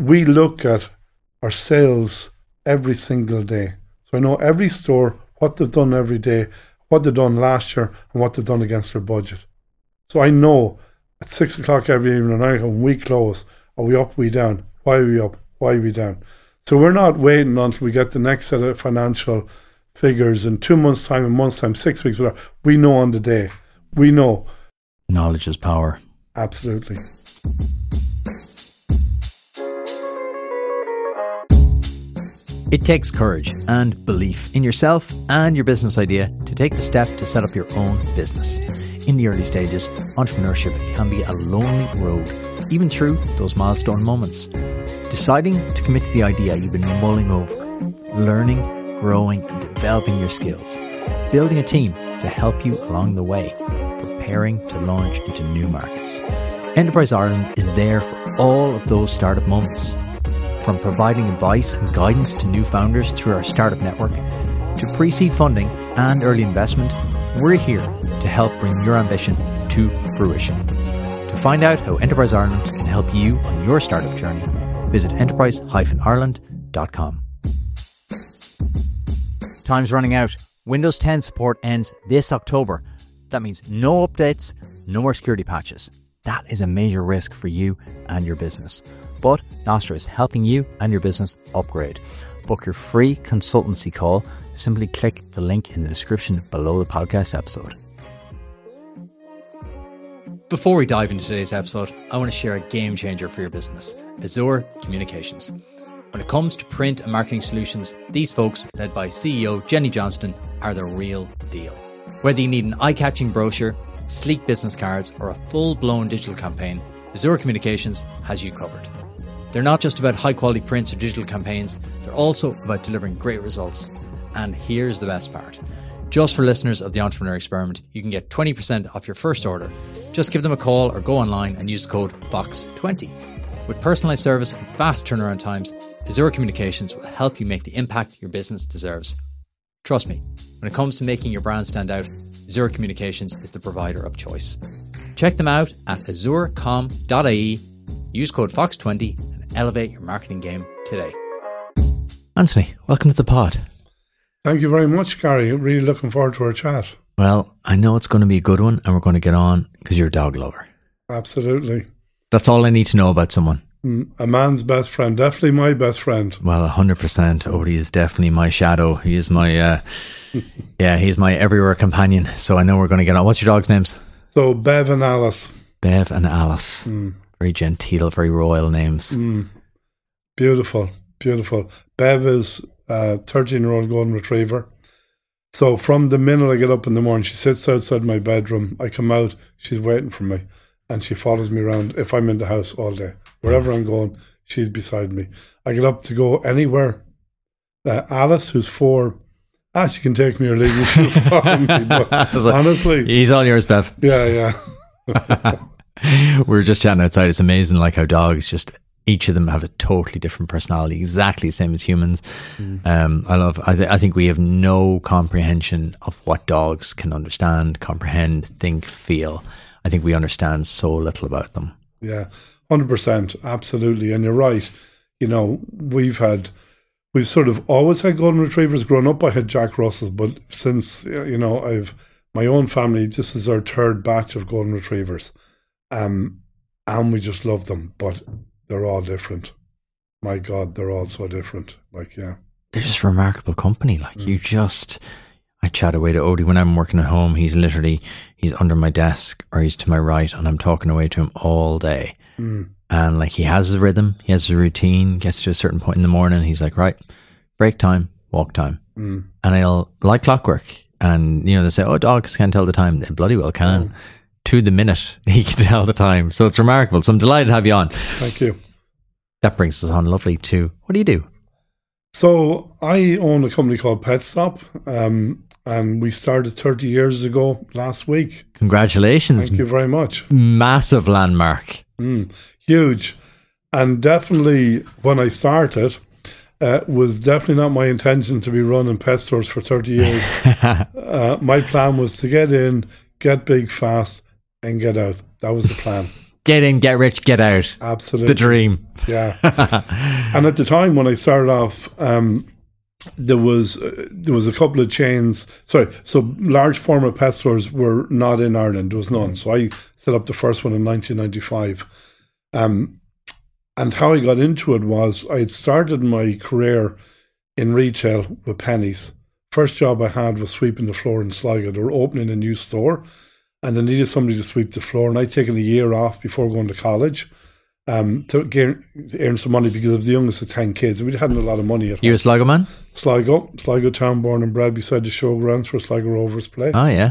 we look at our sales every single day. So I know every store, what they've done every day, what they've done last year, and what they've done against their budget. So I know at 6 o'clock every evening when we close, are we up, are we down? Why are we up? Why are we down? So we're not waiting until we get the next set of financial figures in 2 months' time, a month's time, 6 weeks, whatever. We know on the day. We know. Knowledge is power. Absolutely. It takes courage and belief in yourself and your business idea to take the step to set up your own business. In the early stages, entrepreneurship can be a lonely road, even through those milestone moments. Deciding to commit to the idea you've been mulling over, learning, growing and developing your skills, building a team to help you along the way, preparing to launch into new markets. Enterprise Ireland is there for all of those startup moments. From providing advice and guidance to new founders through our startup network, to pre-seed funding and early investment, we're here to help bring your ambition to fruition. To find out how Enterprise Ireland can help you on your startup journey, visit enterprise-ireland.com. Time's running out. Windows 10 support ends this October. That means no updates, no more security patches. That is a major risk for you and your business. But Nostra is helping you and your business upgrade. Book your free consultancy call. Simply click the link in the description below the podcast episode. Before we dive into today's episode, I want to share a game changer for your business, Azure Communications. When it comes to print and marketing solutions, these folks, led by CEO Jenny Johnston, are the real deal. Whether you need an eye-catching brochure, sleek business cards, or a full-blown digital campaign, Azure Communications has you covered. They're not just about high-quality prints or digital campaigns, they're also about delivering great results. And here's the best part. Just for listeners of the Entrepreneur Experiment, you can get 20% off your first order. Just give them a call or go online and use the code VOX20. With personalised service and fast turnaround times, Azure Communications will help you make the impact your business deserves. Trust me, when it comes to making your brand stand out, Azure Communications is the provider of choice. Check them out at azurecom.ie, use code VOX20 and elevate your marketing game today. Anthony, welcome to the pod. Thank you very much, Gary. Really looking forward to our chat. Well, I know it's going to be a good one and we're going to get on because you're a dog lover. Absolutely. That's all I need to know about someone. A man's best friend, definitely my best friend. Well, 100%. Odie is definitely my shadow. He is my, he's my everywhere companion. So I know we're going to get on. What's your dog's names? So Bev and Alice. Bev and Alice. Very genteel, very royal names. Beautiful, beautiful. Bev is a 13-year-old golden retriever. So from the minute I get up in the morning, she sits outside my bedroom. I come out, she's waiting for me. And she follows me around if I'm in the house all day. Wherever I'm going, she's beside me. I get up to go anywhere. Alice, who's 4, she can take me or leave me. She'll follow me. But honestly, he's all yours, Bev. Yeah. We were just chatting outside. It's amazing, like how dogs just each of them have a totally different personality, exactly the same as humans. I think we have no comprehension of what dogs can understand, comprehend, think, feel. I think we understand so little about them. Yeah, 100%, absolutely. And you're right. You know, we've sort of always had golden retrievers. Growing up, I had Jack Russells, but since, I've my own family, this is our third batch of golden retrievers. And we just love them, but they're all different. My God, they're all so different. They're just remarkable company. I chat away to Odie when I'm working at home. He's under my desk or he's to my right and I'm talking away to him all day. And he has a rhythm, he has a routine, gets to a certain point in the morning. He's like, right, break time, walk time. And I'll, like clockwork. And, they say, oh, dogs can't tell the time. They bloody well can. To the minute, he can tell the time. So it's remarkable. So I'm delighted to have you on. Thank you. That brings us on lovely to, what do you do? So I own a company called PetStop, and we started 30 years ago last week. Congratulations. Thank you very much. Massive landmark. Huge. And definitely when I started, was definitely not my intention to be running pet stores for 30 years. My plan was to get in, get big fast, and get out. That was the plan. Get in, get rich, get out. Absolutely. The dream. Yeah. And at the time when I started off, there was a couple of chains. Sorry, so large format pet stores were not in Ireland. There was none. So I set up the first one in 1995. And how I got into it was I had started my career in retail with Penneys. First job I had was sweeping the floor in Sligo. They were opening a new store and they needed somebody to sweep the floor. And I'd taken a year off before going to college to earn some money because I was the youngest of 10 kids. We hadn't a lot of money at home. You a Sligo man? Sligo town, born and bred beside the showgrounds where Sligo Rovers play. Oh, yeah.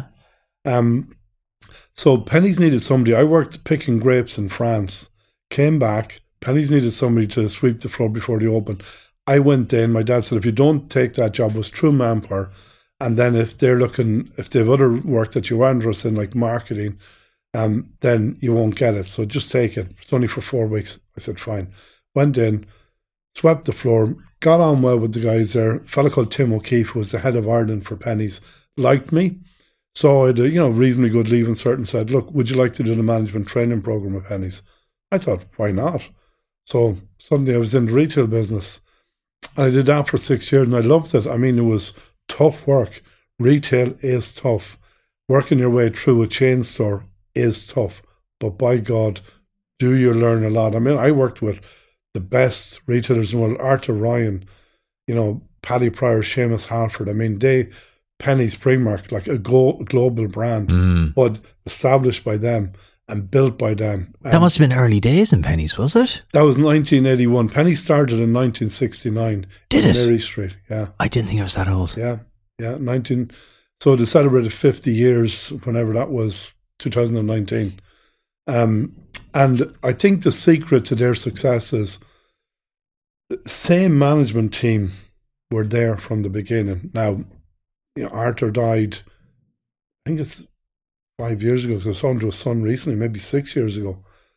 So Penneys needed somebody. I worked picking grapes in France, came back. Penneys needed somebody to sweep the floor before they opened. I went in. My dad said, if you don't take that job, it was true manpower. And then if they have other work that you are interested in, like marketing, then you won't get it. So just take it. It's only for 4 weeks. I said, fine. Went in, swept the floor, got on well with the guys there. A fella called Tim O'Keefe, who was the head of Ireland for Penneys, liked me. So I had a reasonably good leaving cert and said, look, would you like to do the management training program at Penneys? I thought, why not? So suddenly I was in the retail business. And I did that for 6 years and I loved it. I mean, it was tough work. Retail is tough. Working your way through a chain store is tough. But by God, do you learn a lot. I mean, I worked with the best retailers in the world, Arthur Ryan, Paddy Pryor, Seamus Halford. I mean, Penneys, Primark, like a global brand, but established by them and built by them. That must have been early days in Penneys, was it? That was 1981. Penneys started in 1969. Did it? Mary Street, yeah. I didn't think it was that old. Yeah. So they celebrated 50 years, whenever that was, 2019. And I think the secret to their success is the same management team were there from the beginning. Now, Arthur died, I think it's 5 years ago, because I saw him to his son recently, maybe 6 years ago.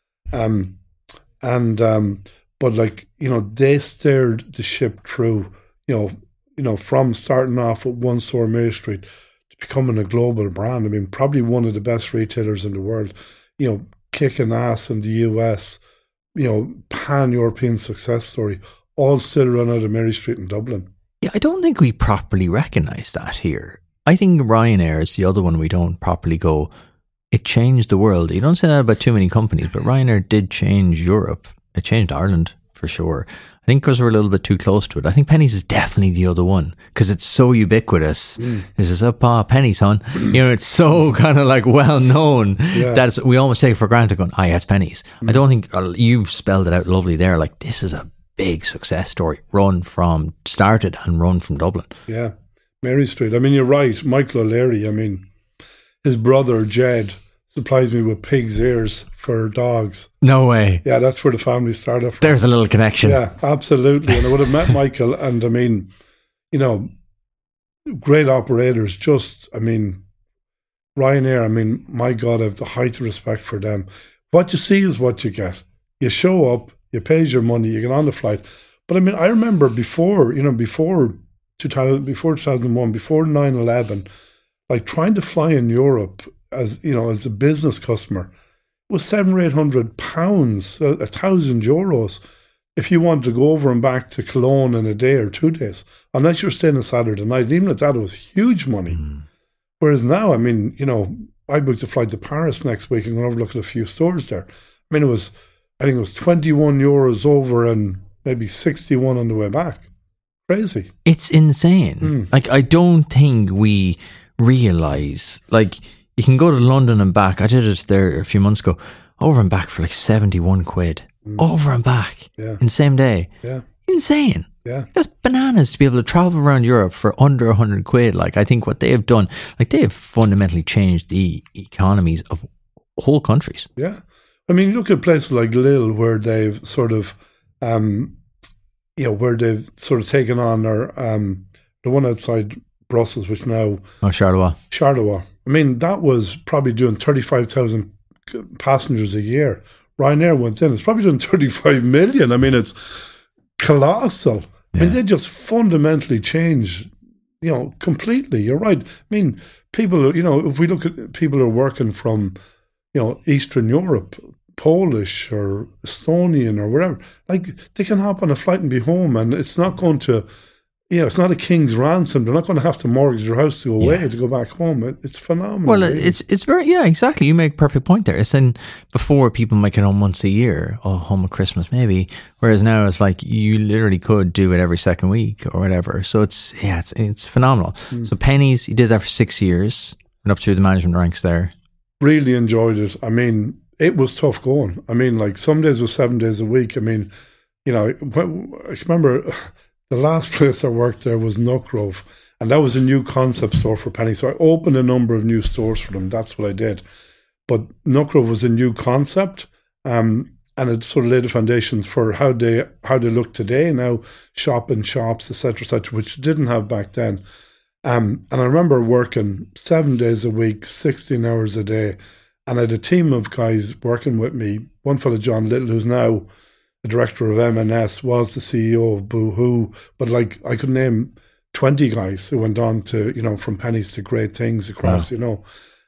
But they steered the ship through, from starting off with one store, Mary Street, to becoming a global brand. I mean, probably one of the best retailers in the world, kicking ass in the US, pan-European success story, all still run out of Mary Street in Dublin. Yeah, I don't think we properly recognise that here. I think Ryanair is the other one we don't properly go, it changed the world. You don't say that about too many companies, but Ryanair did change Europe. It changed Ireland, for sure. I think because we're a little bit too close to it. I think Penneys is definitely the other one because it's so ubiquitous. This is Penneys, son. It's so kind of like well known that we almost take it for granted going, yeah, it's Penneys. I don't think you've spelled it out lovely there. Like, this is a big success story started and run from Dublin. Yeah. Mary Street. I mean, you're right. Michael O'Leary, I mean, his brother, Jed, supplies me with pig's ears for dogs. No way. Yeah, that's where the family started from. There's a little connection. Yeah, absolutely. And I would have met Michael and, I mean, great operators. Ryanair, I mean, my God, I have the height of respect for them. What you see is what you get. You show up, you pay your money, you get on the flight. But I mean, I remember before 2001, before 9/11, like trying to fly in Europe as a business customer was £700 or £800, €1,000 if you wanted to go over and back to Cologne in a day or 2 days, unless you're staying on Saturday night. Even at that, it was huge money. Whereas now, I mean, I booked a flight to Paris next week and going over to look at a few stores there. I mean, I think it was €21 over and maybe 61 on the way back. Crazy. It's insane. Like, I don't think we realise, like, you can go to London and back. I did it there a few months ago, over and back for like 71 quid. Over and back in the same day. Yeah. Insane. Yeah. That's bananas to be able to travel around Europe for under 100 quid. Like, I think what they have done, like, they have fundamentally changed the economies of whole countries. Yeah. I mean, look at places like Lille where they've sort of, where they've sort of taken on their, the one outside Brussels, which now... Oh, Charleroi. I mean, that was probably doing 35,000 passengers a year. Ryanair went in. It's probably doing 35 million. I mean, it's colossal. Yeah. I mean, they just fundamentally changed, completely. You're right. I mean, people, if we look at people who are working from, Eastern Europe, Polish or Estonian or whatever, like they can hop on a flight and be home, and it's not going to, it's not a king's ransom. They're not going to have to mortgage their house to go away to go back home. It's phenomenal. Well, really. it's very, exactly. You make a perfect point there. It's before people might get home once a year, or home at Christmas maybe, whereas now it's like you literally could do it every second week or whatever. So it's phenomenal. So Pennies, you did that for 6 years, went up through the management ranks there. Really enjoyed it. I mean, it was tough going. I mean, like some days were 7 days a week. I mean, I remember the last place I worked there was Nutgrove, and that was a new concept store for Penny. So I opened a number of new stores for them. That's what I did. But Nutgrove was a new concept, and it sort of laid the foundations for how they look today now, shopping shops, etc., which didn't have back then. And I remember working 7 days a week, 16 hours a day, and I had a team of guys working with me. One fellow, John Little, who's now the director of M&S, was the CEO of Boohoo, but like I could name 20 guys who went on to, from Pennies to great things across, and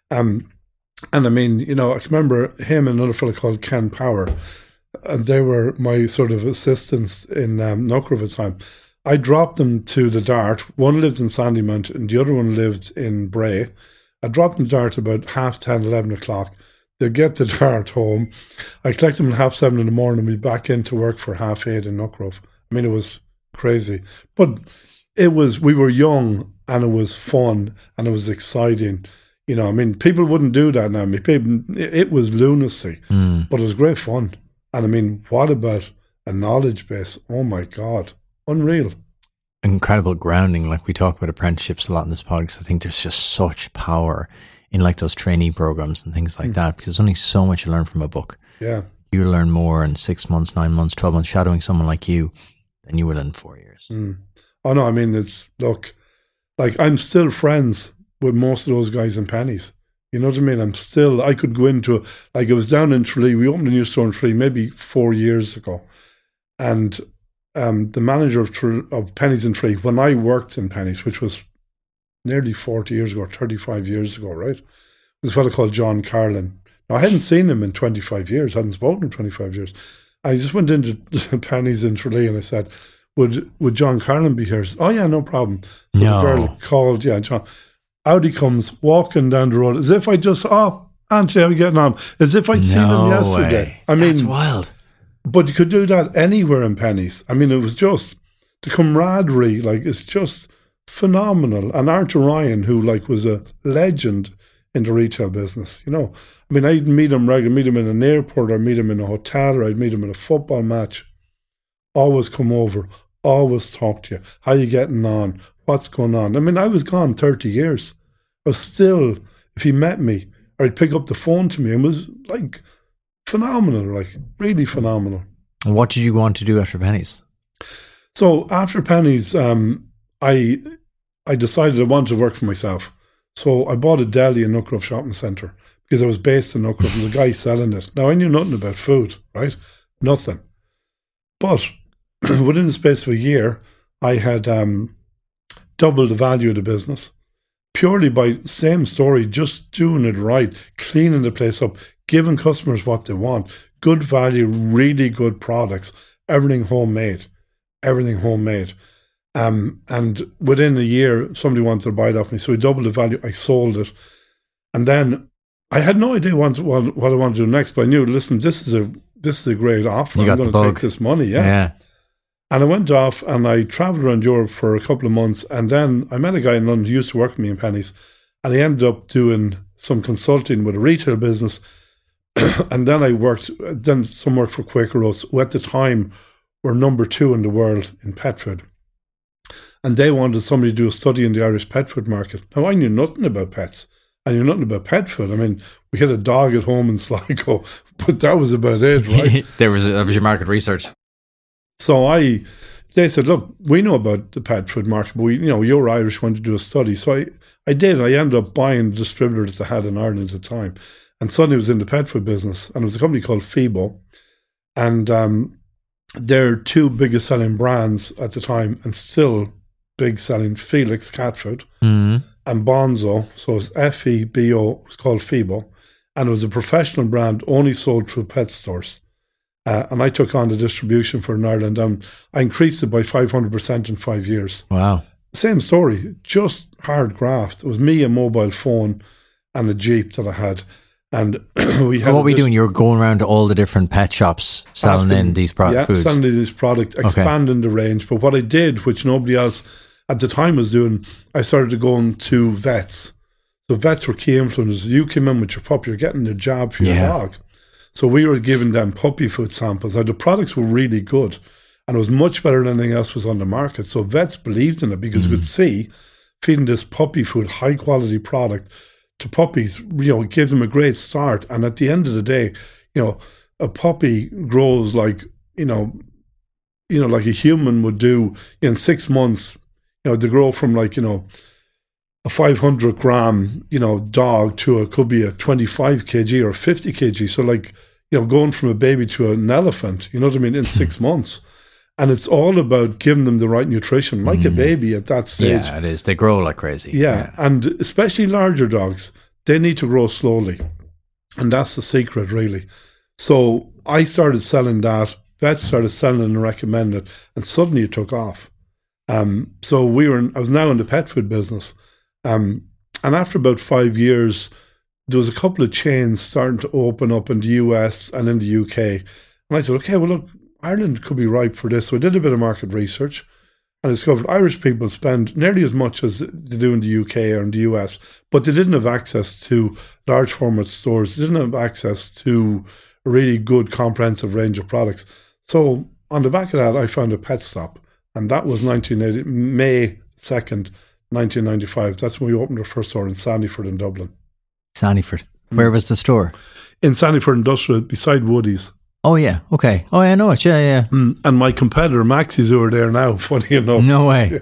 I mean, I can remember him and another fellow called Ken Power, and they were my sort of assistants in Nutgrove at the time. I dropped them to the Dart. One lived in Sandymount and the other one lived in Bray. I dropped them to Dart about 10:30, 11 o'clock. They'd get the Dart home. I collect them at 7:30 in the morning and be back into work for 8:30 in Nutgrove. I mean, it was crazy. But we were young and it was fun and it was exciting. I mean, people wouldn't do that now. I mean, it was lunacy, but it was great fun. And I mean, what about a knowledge base? Oh my God, unreal. Incredible grounding. Like we talk about apprenticeships a lot in this podcast. I think there's just such power in like those trainee programs and things like that, because there's only so much you learn from a book. Yeah. You learn more in 6 months, 9 months, 12 months shadowing someone like you than you will in 4 years. Oh no, I mean, I'm still friends with most of those guys in Pennies. You know what I mean? I could go into, like I was down in Tralee, we opened a new store in Tralee maybe 4 years ago. And the manager of Pennies in Tralee, when I worked in Pennies, which was nearly 40 years ago, 35 years ago, right? Was a fellow called John Carlin. Now, I hadn't seen him in 25 years, hadn't spoken to him in 25 years. I just went into Pennies in Tralee and I said, would John Carlin be here? Said, oh yeah, no problem. So the girl called, John. Out he comes, walking down the road, as if I just, Auntie, how are you getting on? As if I'd seen him yesterday. Way. I mean, that's wild. But you could do that anywhere in Pennies. I mean, it was just the camaraderie, like, it's just phenomenal. And Arthur Ryan, who was a legend in the retail business, I mean, I'd meet him regularly, meet him in an airport, or meet him in a hotel, or I'd meet him in a football match. Always come over, always talk to you. How you getting on? What's going on? I mean, I was gone 30 years. But still, if he met me, or he'd pick up the phone to me, and was like phenomenal, like really phenomenal. And what did you go on to do after Pennies? So after Pennies, I decided I wanted to work for myself. So I bought a deli in Nutgrove Shopping Centre because I was based in Nutgrove and the guy selling it. Now, I knew nothing about food, right? Nothing. But within the space of a year, I had doubled the value of the business purely by, same story, just doing it right, cleaning the place up, giving customers what they want, good value, really good products, everything homemade. And within a year, somebody wanted to buy it off me. So we doubled the value. I sold it. And then I had no idea what I wanted to do next, but I knew, listen, this is a great offer. I'm going to take this money. Yeah. And I went off and I travelled around Europe for a couple of months. And then I met a guy in London who used to work with me in Pennies. And he ended up doing some consulting with a retail business. And then I done some work for Quaker Oats, who at the time were number 2 in the world in pet food. And they wanted somebody to do a study in the Irish pet food market. Now, I knew nothing about pets. I knew nothing about pet food. I mean, we had a dog at home in Sligo, but that was about it, right? That was your market research. So they said, look, we know about the pet food market, but you're Irish, want to do a study. So I did. I ended up buying the distributor that they had in Ireland at the time. And suddenly I was in the pet food business. And it was a company called Febo. And their 2 biggest selling brands at the time, and still big selling, Felix cat food and Bonzo. So it's Febo, it's called Febo. and it was a professional brand only sold through pet stores. And I took on the distribution for in Ireland. I increased it by 500% in 5 years. Wow. Same story, just hard graft. It was me, a mobile phone, and a Jeep that I had. And we had. What were you doing? You were going around to all the different pet shops selling in these foods? Selling these products, expanding the range. But what I did, which nobody else at the time was doing, I started going to vets. So vets were key influencers. You came in with your puppy, you're getting a jab for your dog. So we were giving them puppy food samples. Now, the products were really good, and it was much better than anything else was on the market. So vets believed in it because you could see feeding this puppy food, high quality product to puppies, gave them a great start. And at the end of the day, a puppy grows like, like a human would do in 6 months. They grow from like, a 500 gram, dog to could be a 25 kg or 50 kg. So like, going from a baby to an elephant, you know what I mean, in 6 months. And it's all about giving them the right nutrition, like a baby at that stage. Yeah, it is. They grow like crazy. Yeah, and especially larger dogs, they need to grow slowly. And that's the secret, really. So I started selling that. Vets started selling and recommended, and suddenly it took off. So I was now in the pet food business. And after about 5 years, there was a couple of chains starting to open up in the US and in the UK. And I said, okay, well, look, Ireland could be ripe for this. So I did a bit of market research and discovered Irish people spend nearly as much as they do in the UK or in the US, but they didn't have access to large format stores. They didn't have access to a really good comprehensive range of products. So on the back of that, I found a pet stop, and that was May 2nd, 1995. That's when we opened our first store in Sandyford in Dublin. Sandyford. Where was the store? In Sandyford Industrial, beside Woody's. Oh, yeah. Okay. Oh, yeah, I know it. Yeah. And my competitor, Maxie's, who are there now, funny enough. No way.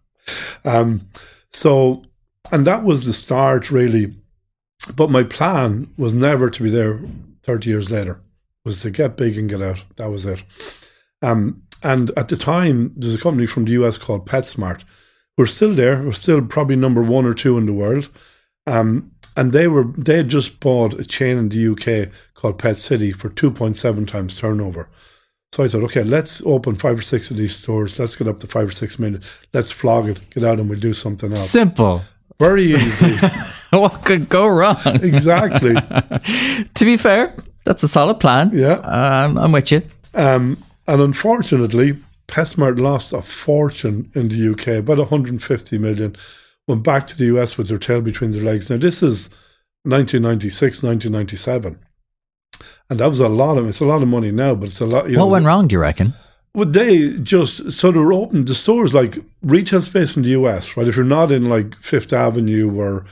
And that was the start, really. But my plan was never to be there 30 years later. It was to get big and get out. That was it. And at the time, there's a company from the US called PetSmart. We're still there. We're still probably number 1 or 2 in the world. And they had just bought a chain in the UK called Pet City for 2.7 times turnover. So I said, okay, let's open 5 or 6 of these stores. Let's get up to 5 or 6 million. Let's flog it, get out, and we'll do something else. Simple. Very easy. What could go wrong? Exactly. To be fair, that's a solid plan. Yeah. I'm with you. And unfortunately, PetSmart lost a fortune in the UK, about 150 million. Went back to the US with their tail between their legs. Now, this is 1996, 1997. And that was it's a lot of money now, but it's a lot. What went wrong, do you reckon? Well, they were open, the stores, like retail space in the US, right? If you're not in like Fifth Avenue or,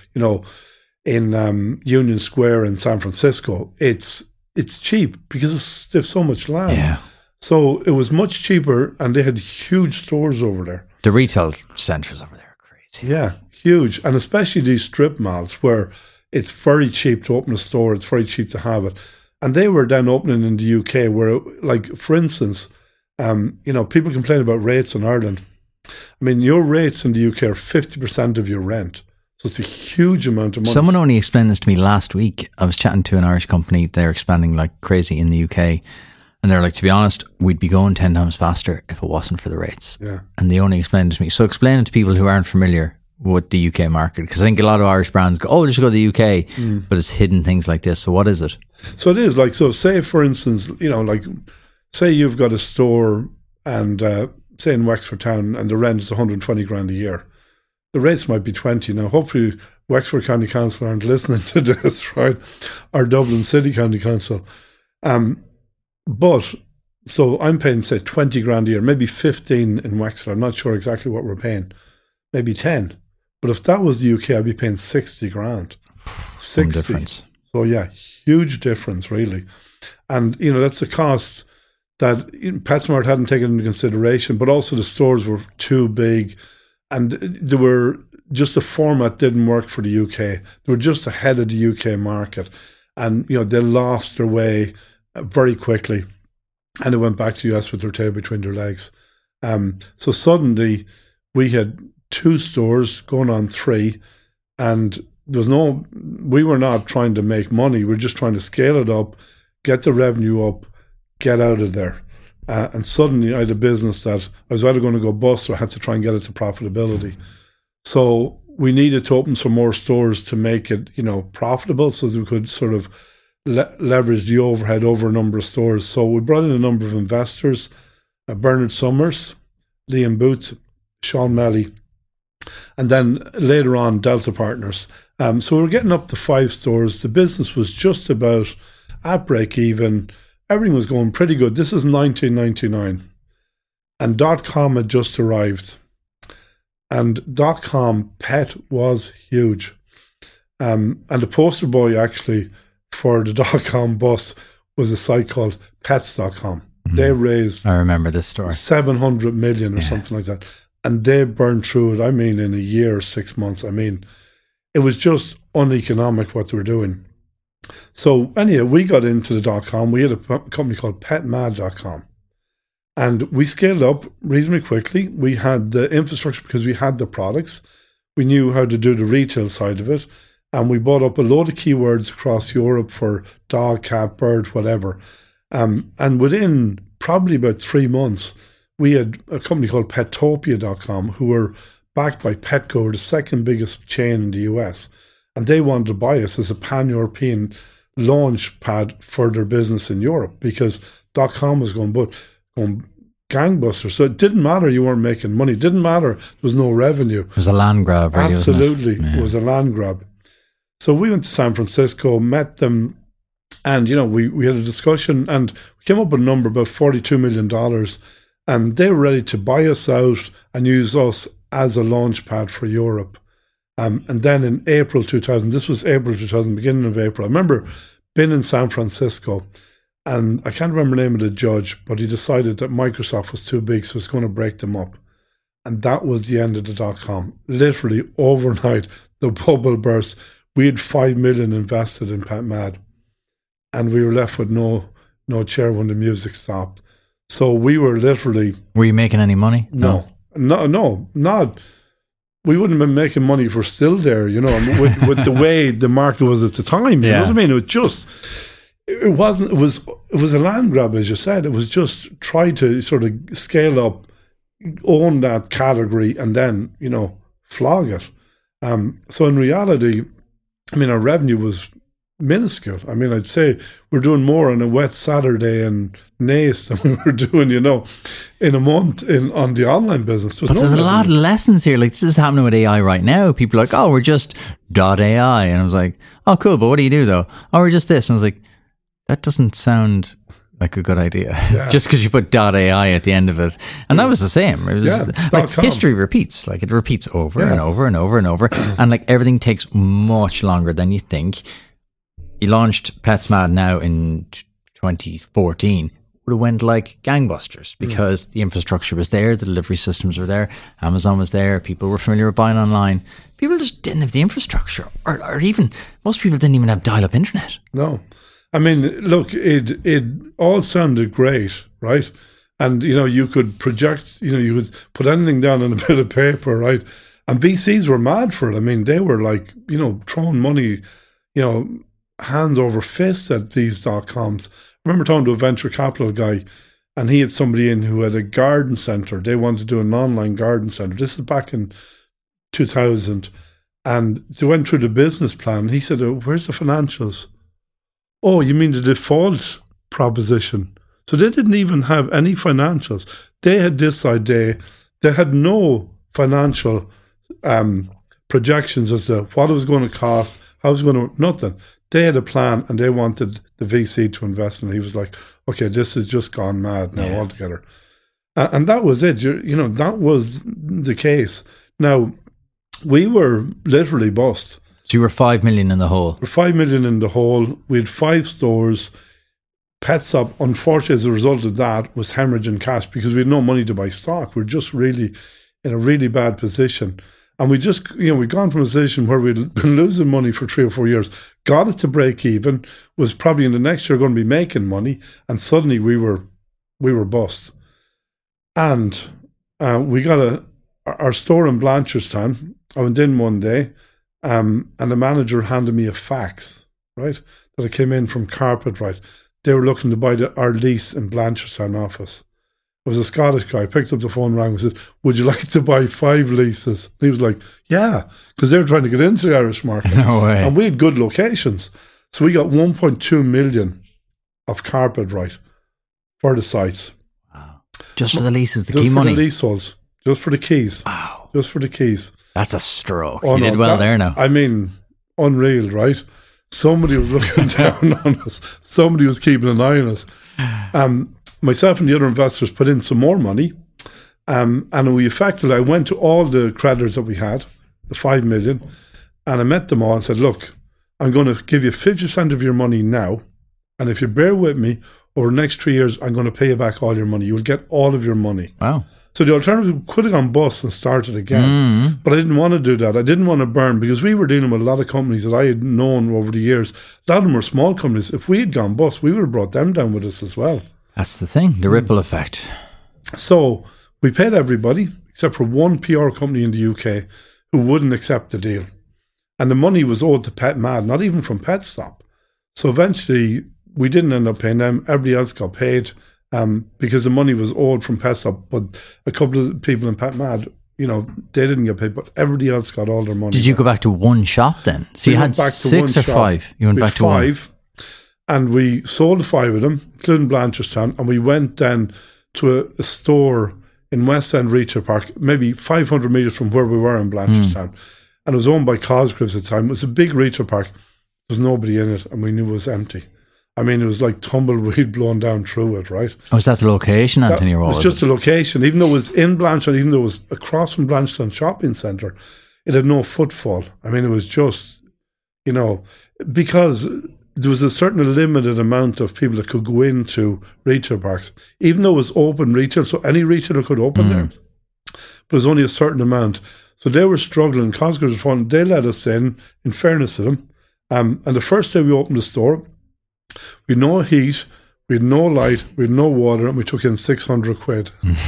in Union Square in San Francisco, it's cheap because they have so much land. Yeah. So it was much cheaper, and they had huge stores over there. The retail centres over there. Yeah, huge. And especially these strip malls where it's very cheap to open a store, it's very cheap to have it. And they were then opening in the UK where, like, for instance, people complain about rates in Ireland. I mean, your rates in the UK are 50% of your rent. So it's a huge amount of money. Someone only explained this to me last week. I was chatting to an Irish company. They're expanding like crazy in the UK. And they're like, to be honest, we'd be going 10 times faster if it wasn't for the rates. Yeah. And they only explained it to me. So explain it to people who aren't familiar with the UK market, because I think a lot of Irish brands go, oh, they should go to the UK, but it's hidden things like this. So what is it? So it is like, so say for instance, say you've got a store and say in Wexford Town and the rent is 120 grand a year. The rates might be 20. Now, hopefully Wexford County Council aren't listening to this, right? Or Dublin City County Council. But, so I'm paying, say, 20 grand a year, maybe 15 in Wexford. I'm not sure exactly what we're paying. Maybe 10. But if that was the UK, I'd be paying 60 grand. 60. Some difference. So, yeah, huge difference, really. And, that's the cost that PetSmart hadn't taken into consideration, but also the stores were too big. And they were just the format didn't work for the UK. They were just ahead of the UK market. And, they lost their way very quickly, and they went back to the US with their tail between their legs. So suddenly we had 2 stores going on 3, and we were not trying to make money. We're just trying to scale it up, get the revenue up, get out of there. And suddenly I had a business that I was either going to go bust or I had to try and get it to profitability. So we needed to open some more stores to make it, profitable, so that we could sort of leverage the overhead over a number of stores. So we brought in a number of investors, Bernard Summers, Liam Boots, Sean Melly, and then later on Delta Partners. So we were getting up to 5 stores. The business was just about at break even. Everything was going pretty good. This is 1999. And .com had just arrived. And .com pet was huge. And the poster boy actually for the .com bus was a site called Pets.com. Mm-hmm. They raised, I remember this story, 700 million or something like that. And they burned through it, in a year or 6 months. It was just uneconomic what they were doing. So anyway, we got into the .com. We had a company called PetMad.com. And we scaled up reasonably quickly. We had the infrastructure because we had the products. We knew how to do the retail side of it. And we bought up a load of keywords across Europe for dog, cat, bird, whatever. And within probably about 3 months, we had a company called Petopia.com who were backed by Petco, the second biggest chain in the US. And they wanted to buy us as a pan-European launch pad for their business in Europe because .com was going gangbusters. So it didn't matter you weren't making money. It didn't matter there was no revenue. It was a land grab, really, absolutely. Wasn't it? Yeah. It was a land grab. So we went to San Francisco, met them, and, we had a discussion and we came up with a number, about $42 million. And they were ready to buy us out and use us as a launch pad for Europe. And then in April 2000, this was April 2000, beginning of April, I remember being in San Francisco and I can't remember the name of the judge, but he decided that Microsoft was too big, so it's going to break them up. And that was the end of the .com. Literally overnight, the bubble burst. We had 5 million invested in PetMad and we were left with no chair when the music stopped. So we were literally... Were you making any money? No, not... We wouldn't have been making money if we're still there, with the way the market was at the time. You know what I mean? It was a land grab, as you said. It was just try to sort of scale up, own that category, and then, flog it. So in reality, our revenue was minuscule. I'd say we're doing more on a wet Saturday in Naas than we were doing, in a month on the online business. But there's a lot of lessons here. Like, this is happening with AI right now. People are like, oh, we're just .ai. And I was like, oh, cool. But what do you do though? Oh, we're just this. And I was like, that doesn't sound like a good idea. Yeah. Just because you put .ai at the end of it. And that was the same. It was like history repeats. Like, it repeats over and over and over and over. And like, everything takes much longer than you think. You launched PetMad now in 2014. Would have went like gangbusters because the infrastructure was there, the delivery systems were there, Amazon was there, people were familiar with buying online. People just didn't have the infrastructure, or even most people didn't even have dial-up internet. No, look, it all sounded great, right? And you could project, you could put anything down on a bit of paper, right? And VCs were mad for it. They were like, throwing money, hands over fist at these .coms. I remember talking to a venture capital guy and he had somebody in who had a garden centre. They wanted to do an online garden centre. This is back in 2000. And they went through the business plan. He said, oh, where's the financials? Oh, you mean the default proposition? So they didn't even have any financials. They had this idea. They had no financial projections as to what it was going to cost, how it was going to, nothing. They had a plan and they wanted the VC to invest in it. He was like, okay, this has just gone mad now altogether. And that was it. That was the case. Now, we were literally bust. So you were 5 million in the hole. We're 5 million in the hole. We had 5 stores. PetSup, unfortunately, as a result of that, was hemorrhaging cash because we had no money to buy stock. We're just really in a really bad position. And we just, we'd gone from a position where we'd been losing money for 3 or 4 years, got it to break even, was probably in the next year going to be making money, and suddenly we were bust. And we got our store in Blanchardstown. I went in one day, and the manager handed me a fax, right, that it came in from Carpetright. They were looking to buy our lease in Blanchardstown office. It was a Scottish guy, picked up the phone, rang and said, would you like to buy 5 leases? And he was like, yeah, because they were trying to get into the Irish market. No way. And we had good locations. So we got 1.2 million of Carpetright for the sites. Wow. Just for the leases, the just key for money? The leaseholds, just for the keys. Wow. Just for the keys. That's a stroke. You did well there now. I mean, unreal, right? Somebody was looking down on us. Somebody was keeping an eye on us. Myself and the other investors put in some more money. And I went to all the creditors that we had, the 5 million, and I met them all and said, look, I'm going to give you 50% of your money now. And if you bear with me, over the next 3 years, I'm going to pay you back all your money. You will get all of your money. Wow. So the alternative could have gone bust and started again. But I didn't want to do that. I didn't want to burn, because we were dealing with a lot of companies that I had known over the years. A lot of them were small companies. If we had gone bust, we would have brought them down with us as well. That's the thing, the ripple effect. So we paid everybody, except for one PR company in the UK who wouldn't accept the deal. And the money was owed to PetMad, not even from PetStop. So eventually, we didn't end up paying them. Everybody else got paid because the money was owed from PetStop. But a couple of people in PetMad, they didn't get paid, but everybody else got all their money. Did you go back to one shop then? So you had 6 or 5? You went back to 5. And we sold the 5 of them, including Blanchardstown, and we went then to a store in West End Retail Park, maybe 500 metres from where we were in Blanchardstown. And it was owned by Cosgraves at the time. It was a big retail park. There was nobody in it, and we knew it was empty. I mean, it was like tumbleweed blown down through it, right? Oh, was that the location, Anthony? It was just a location. Even though it was in Blanchardstown, even though it was across from Blanchardstown Shopping Centre, it had no footfall. I mean, it was just, because there was a certain limited amount of people that could go into retail parks, even though it was open retail, so any retailer could open there. But it was only a certain amount. So they were struggling. Cosgraves Fund, they let us in fairness to them. And the first day we opened the store, we had no heat, we had no light, we had no water, and we took in 600 quid.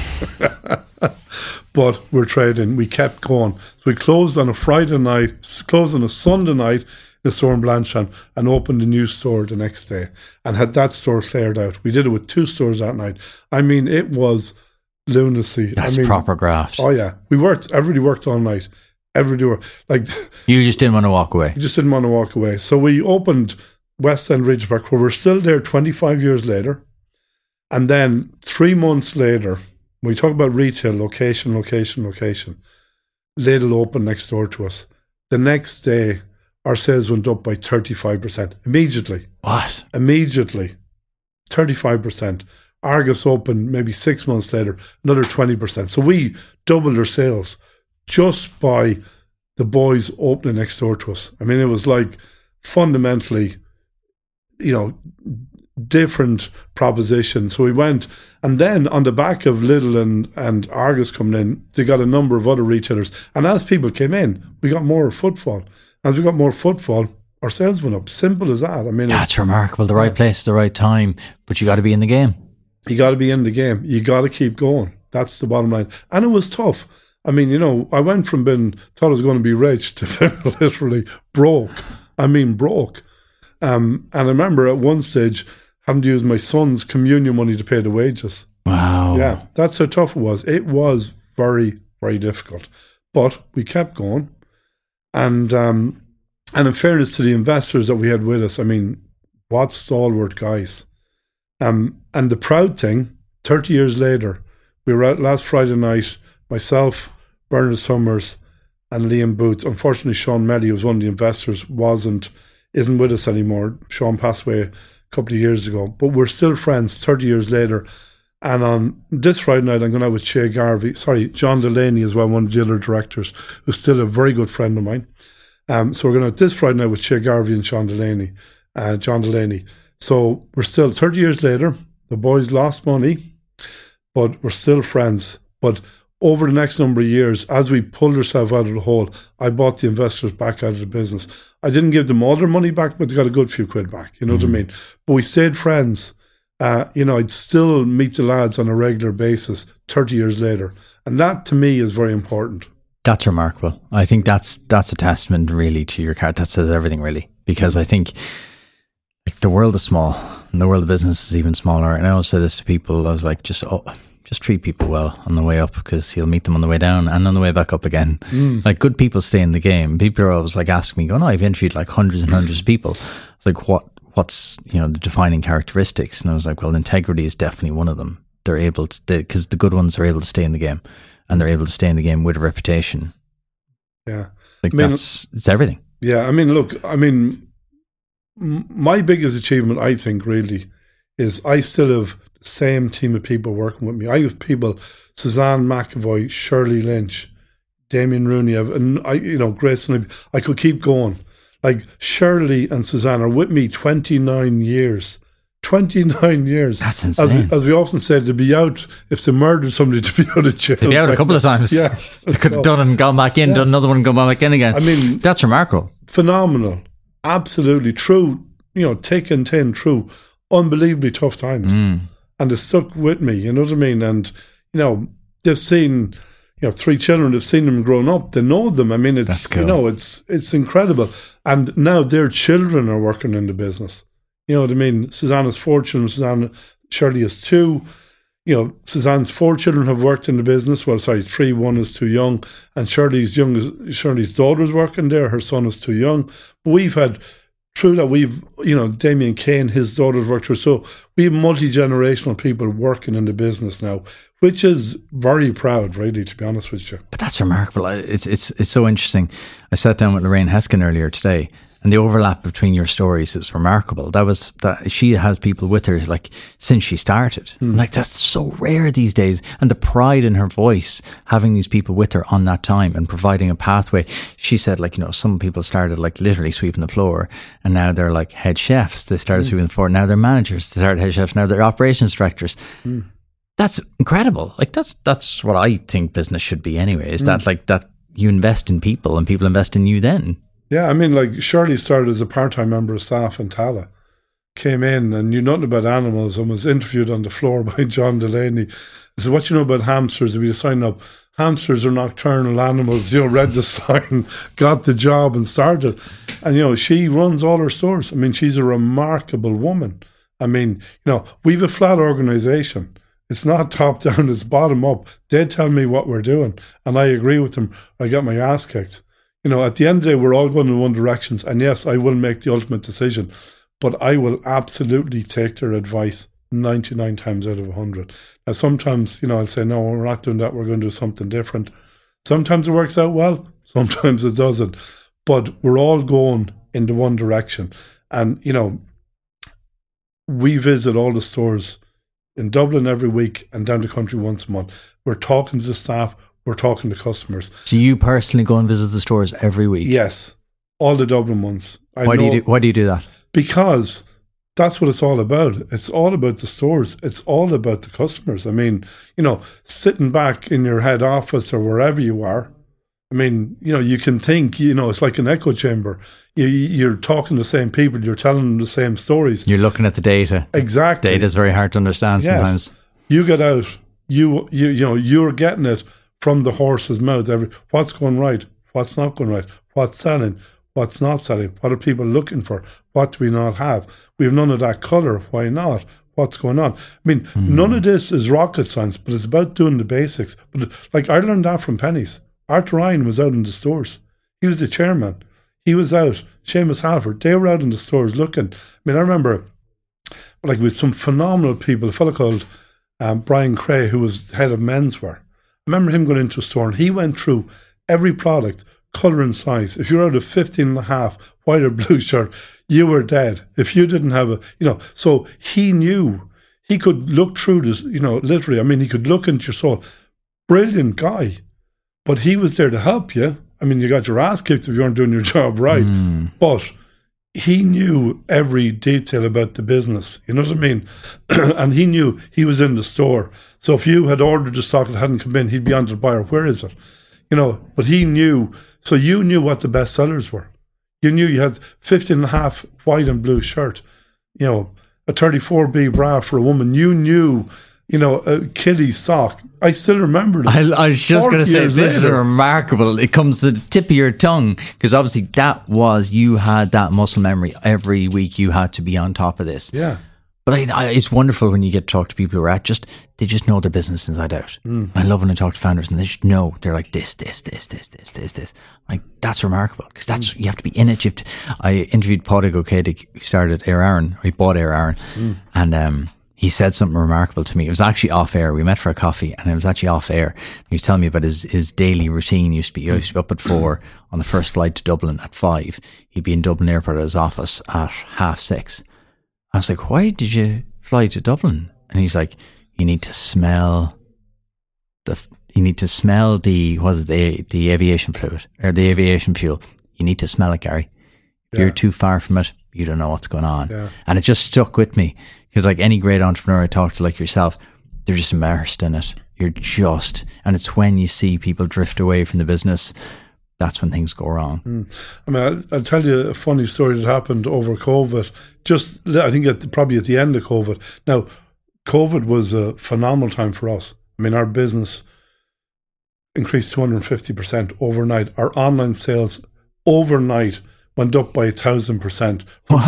But we're trading. We kept going. So we closed on a Friday night, closed on a Sunday night, the store in Blanchardstown, and opened a new store the next day and had that store cleared out. We did it with 2 stores that night. I mean, it was lunacy. That's proper graft. Oh yeah. Everybody worked all night. Everybody worked. Like, you just didn't want to walk away. You just didn't want to walk away. So we opened West End Retail Park, where we're still there 25 years later. And then 3 months later, we talk about retail, location. Lidl opened next door to us. The next day, our sales went up by 35%. Immediately. What? Immediately. 35%. Argos opened maybe 6 months later, another 20%. So we doubled our sales just by the boys opening next door to us. I mean, it was like fundamentally, different proposition. So we went, and then on the back of Lidl and Argos coming in, they got a number of other retailers. And as people came in, we got more footfall. As we got more footfall, our sales went up. Simple as that. I mean, that's remarkable. The right place, the right time, but you got to be in the game. You got to be in the game. You got to keep going. That's the bottom line. And it was tough. I mean, I went from thought I was going to be rich to literally broke. I mean, broke. And I remember at one stage having to use my son's communion money to pay the wages. Wow. Yeah, that's how tough it was. It was very, very difficult. But we kept going. And in fairness to the investors that we had with us, I mean, what stalwart guys. And the proud thing, 30 years later, we were out last Friday night, myself, Bernard Summers and Liam Booth. Unfortunately, Sean Melly, who was one of the investors, isn't with us anymore. Sean passed away a couple of years ago. But we're still friends 30 years later. And on this Friday night, I'm going out with John Delaney as well, one of the other directors, who's still a very good friend of mine. So we're going out this Friday night with Shea Garvey and John Delaney. So we're still 30 years later. The boys lost money, but we're still friends. But over the next number of years, as we pulled ourselves out of the hole, I bought the investors back out of the business. I didn't give them all their money back, but they got a good few quid back. You know what I mean? But we stayed friends. I'd still meet the lads on a regular basis 30 years later. And that to me is very important. That's remarkable. I think that's a testament really to your character. That says everything really, because I think like the world is small and the world of business is even smaller. And I always say this to people. I was like, just treat people well on the way up, because you'll meet them on the way down and on the way back up again. Like good people stay in the game. People are always like asking me, going, "Oh, I've interviewed like hundreds and hundreds of people." It's like, what's the defining characteristics? And I was like, well, integrity is definitely one of them. They're able to, because the good ones are able to stay in the game, and they're able to stay in the game with a reputation. Yeah, like it's everything. Yeah, I mean, look, my biggest achievement, I think, really, is I still have the same team of people working with me. I have people, Suzanne McAvoy, Shirley Lynch, Damien Rooney, and Grace, and I could keep going. Like Shirley and Suzanne are with me 29 years. 29 years. That's insane. As we often said, to be out, if they murdered somebody, to be out of jail. To be out a couple of times. Yeah. They could have done it and gone back in, done another one and gone back in again. I mean, that's remarkable. Phenomenal. Absolutely true. Thick and thin, true. Unbelievably tough times. And they stuck with me, you know what I mean? And, they've seen, 3 children, they've seen them grown up. They know them. I mean, it's, cool. It's incredible. And now their children are working in the business. You know what I mean? Suzanne has 4 children. Shirley has 2. Suzanne's 4 children have worked in the business. Well, sorry, 3. 1 is too young. And Shirley's daughter's working there. Her son is too young. But we've had, through that, Damien Kane, his daughter's worked through. So we have multi-generational people working in the business now, which is very proud, really, to be honest with you. But that's remarkable. It's so interesting. I sat down with Lorraine Heskin earlier today, and the overlap between your stories is remarkable. That she has people with her like since she started. Like that's so rare these days. And the pride in her voice, having these people with her on that time and providing a pathway. She said, some people started like literally sweeping the floor, and now they're like head chefs. They started sweeping the floor. Now they're managers. They started head chefs. Now they're operations directors. That's incredible. Like that's what I think business should be anyway. Is that like that you invest in people and people invest in you then. Yeah, I mean, like Shirley started as a part-time member of staff in Tala, came in and knew nothing about animals and was interviewed on the floor by John Delaney. I said, "What you know about hamsters?" We sign up. Hamsters are nocturnal animals. Read the sign, got the job and started. And, she runs all her stores. I mean, she's a remarkable woman. I mean, we've a flat organisation. It's not top down, it's bottom up. They tell me what we're doing and I agree with them. I got my ass kicked. At the end of the day, we're all going in one direction. And yes, I will make the ultimate decision, but I will absolutely take their advice 99 times out of 100. Now, sometimes, I'll say, no, we're not doing that. We're going to do something different. Sometimes it works out well. Sometimes it doesn't. But we're all going in the one direction. And, we visit all the stores in Dublin every week and down the country once a month. We're talking to the staff. We're talking to customers. So you personally go and visit the stores every week? Yes, all the Dublin ones. Why do you do that? Because that's what it's all about. It's all about the stores. It's all about the customers. I mean, sitting back in your head office or wherever you are, I mean, you can think, it's like an echo chamber. You're talking to the same people. You're telling them the same stories. You're looking at the data. Exactly. Data is very hard to understand sometimes. You get out. You're getting it from the horse's mouth. What's going right? What's not going right? What's selling? What's not selling? What are people looking for? What do we not have? We have none of that colour. Why not? What's going on? I mean, none of this is rocket science, but it's about doing the basics. But I learned that from Penny's. Art Ryan was out in the stores. He was the chairman. He was out. Seamus Halford, they were out in the stores looking. I mean, I remember with some phenomenal people, a fellow called Brian Cray, who was head of menswear. I remember him going into a store and he went through every product, colour and size. If you're out of 15.5 white or blue shirt, you were dead. If you didn't have so he knew, he could look through this, literally. I mean, he could look into your soul. Brilliant guy. But he was there to help you. I mean, you got your ass kicked if you weren't doing your job right. But he knew every detail about the business. You know what I mean? And he knew he was in the store. So if you had ordered the stock that hadn't come in, he'd be on to the buyer. Where is it? But he knew. So you knew what the best sellers were. You knew you had 15.5 white and blue shirt, a 34B bra for a woman. You knew a kiddie sock. I still remember it. I was just going to say, this is remarkable. It comes to the tip of your tongue, because obviously you had that muscle memory. Every week you had to be on top of this. Yeah. But it's wonderful when you get to talk to people who are they just know their business inside out. I love when I talk to founders and they just know, they're like this. Like, that's remarkable, because you have to be in it. I interviewed Pádraig O'Cady, who started Air Aaron, or he bought Air Aaron, and he said something remarkable to me. It was actually off air. We met for a coffee and it was actually off air. He was telling me about his daily routine. He used to be up at 4 on the first flight to Dublin at 5. He'd be in Dublin Airport at his office at 5:30. I was like, why did you fly to Dublin? And he's like, you need to smell the aviation fluid, or the aviation fuel. You need to smell it, Gary. If you're too far from it, you don't know what's going on. Yeah. And it just stuck with me, because like any great entrepreneur I talk to, like yourself, they're just immersed in it. And it's when you see people drift away from the business, that's when things go wrong. I mean, I'll tell you a funny story that happened over COVID. I think probably at the end of COVID. Now, COVID was a phenomenal time for us. I mean, our business increased 250% overnight. Our online sales overnight went up by 1,000%.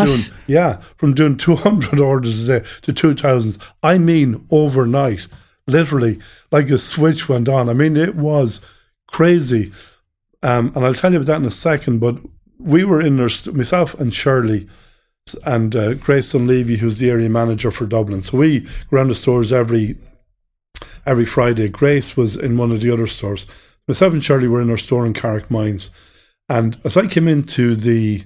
From doing 200 orders a day to 2,000. I mean, overnight, literally, like a switch went on. I mean, it was crazy. And I'll tell you about that in a second, but we were in there, myself and Shirley and Grace Dunleavy, who's the area manager for Dublin. So we go around the stores every Friday. Grace was in one of the other stores. Myself and Shirley were in our store in Carrickmines. And as I came into the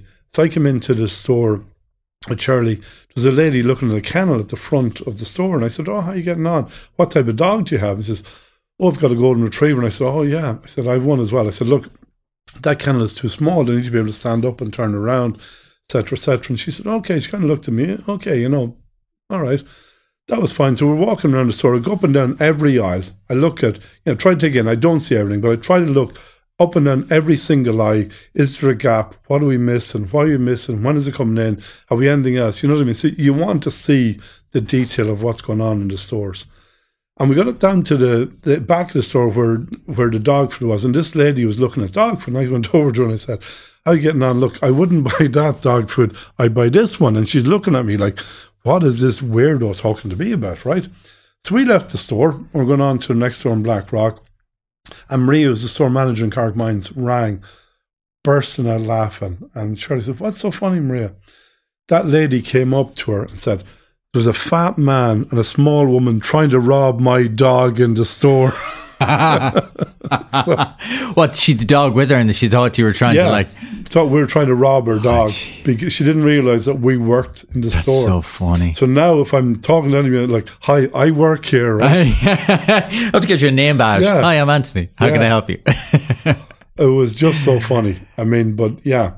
store with Shirley, there was a lady looking at a kennel at the front of the store. And I said, how are you getting on? What type of dog do you have? He says, I've got a golden retriever. And I said, yeah. I said, I've one as well. I said, look, that kennel is too small. They need to be able to stand up and turn around, etc., etc. And she said, okay. She kind of looked at me. Okay, all right. That was fine. So we're walking around the store. I go up and down every aisle. I look at, try to take in. I don't see everything, but I try to look up and down every single aisle. Is there a gap? What are we missing? Why are we missing? When is it coming in? Have we anything else? You know what I mean? So you want to see the detail of what's going on in the stores. And we got it down to the back of the store where the dog food was. And this lady was looking at dog food. And I went over to her and I said, how are you getting on? Look, I wouldn't buy that dog food. I'd buy this one. And she's looking at me like, what is this weirdo talking to me about, right? So we left the store. We're going on to the next store in Blackrock. And Maria, who's the store manager in Carrickmines, rang, bursting out laughing. And Shirley said, what's so funny, Maria? That lady came up to her and said, there's a fat man and a small woman trying to rob my dog in the store. What, she had the dog with her and she thought you were trying to thought we were trying to rob her dog because she didn't realise that we worked in the store. That's so funny. So now if I'm talking to anyone like, hi, I work here, right? I have to get your name badge. Yeah. Hi, I'm Anthony. How can I help you? It was just so funny. I mean, but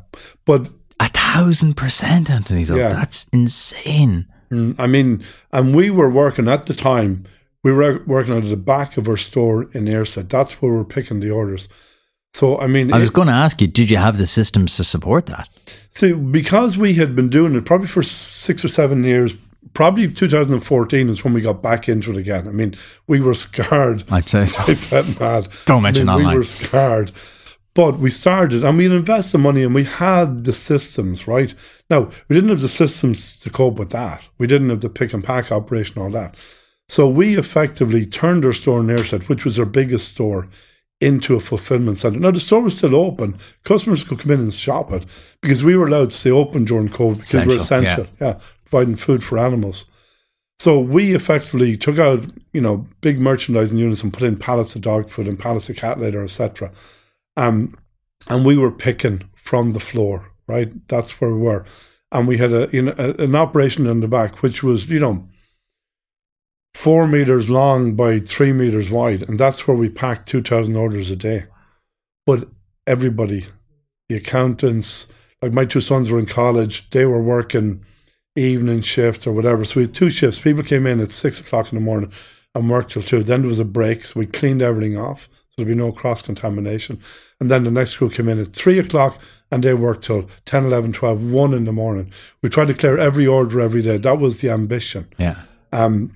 1,000%, Anthony, though. Yeah. That's insane. I mean, and we were working at the time, we were working at the back of our store in Ayrshire. That's where we're picking the orders. So, I mean... I was going to ask you, did you have the systems to support that? See, because we had been doing it probably for 6 or 7 years, probably 2014 is when we got back into it again. I mean, we were scarred. I'd say so. I bet mad. Don't mention online. We were scarred. But we started and we invested money and we had the systems, right? Now, we didn't have the systems to cope with that. We didn't have the pick and pack operation, all that. So we effectively turned our store in Ayrshire, which was our biggest store, into a fulfillment centre. Now, the store was still open. Customers could come in and shop it because we were allowed to stay open during COVID because we're essential. Yeah, providing food for animals. So we effectively took out, big merchandising units and put in pallets of dog food and pallets of cat litter, etc. And we were picking from the floor, right? That's where we were. And we had an operation in the back, which was, 4 meters long by 3 meters wide. And that's where we packed 2,000 orders a day. But everybody, the accountants, like my 2 sons were in college, they were working evening shift or whatever. So we had 2 shifts. People came in at 6 o'clock in the morning and worked till 2. Then there was a break. So we cleaned everything off. So there'd be no cross-contamination. And then the next crew came in at 3 o'clock and they worked till 10, 11, 12, 1 in the morning. We tried to clear every order every day. That was the ambition. Yeah.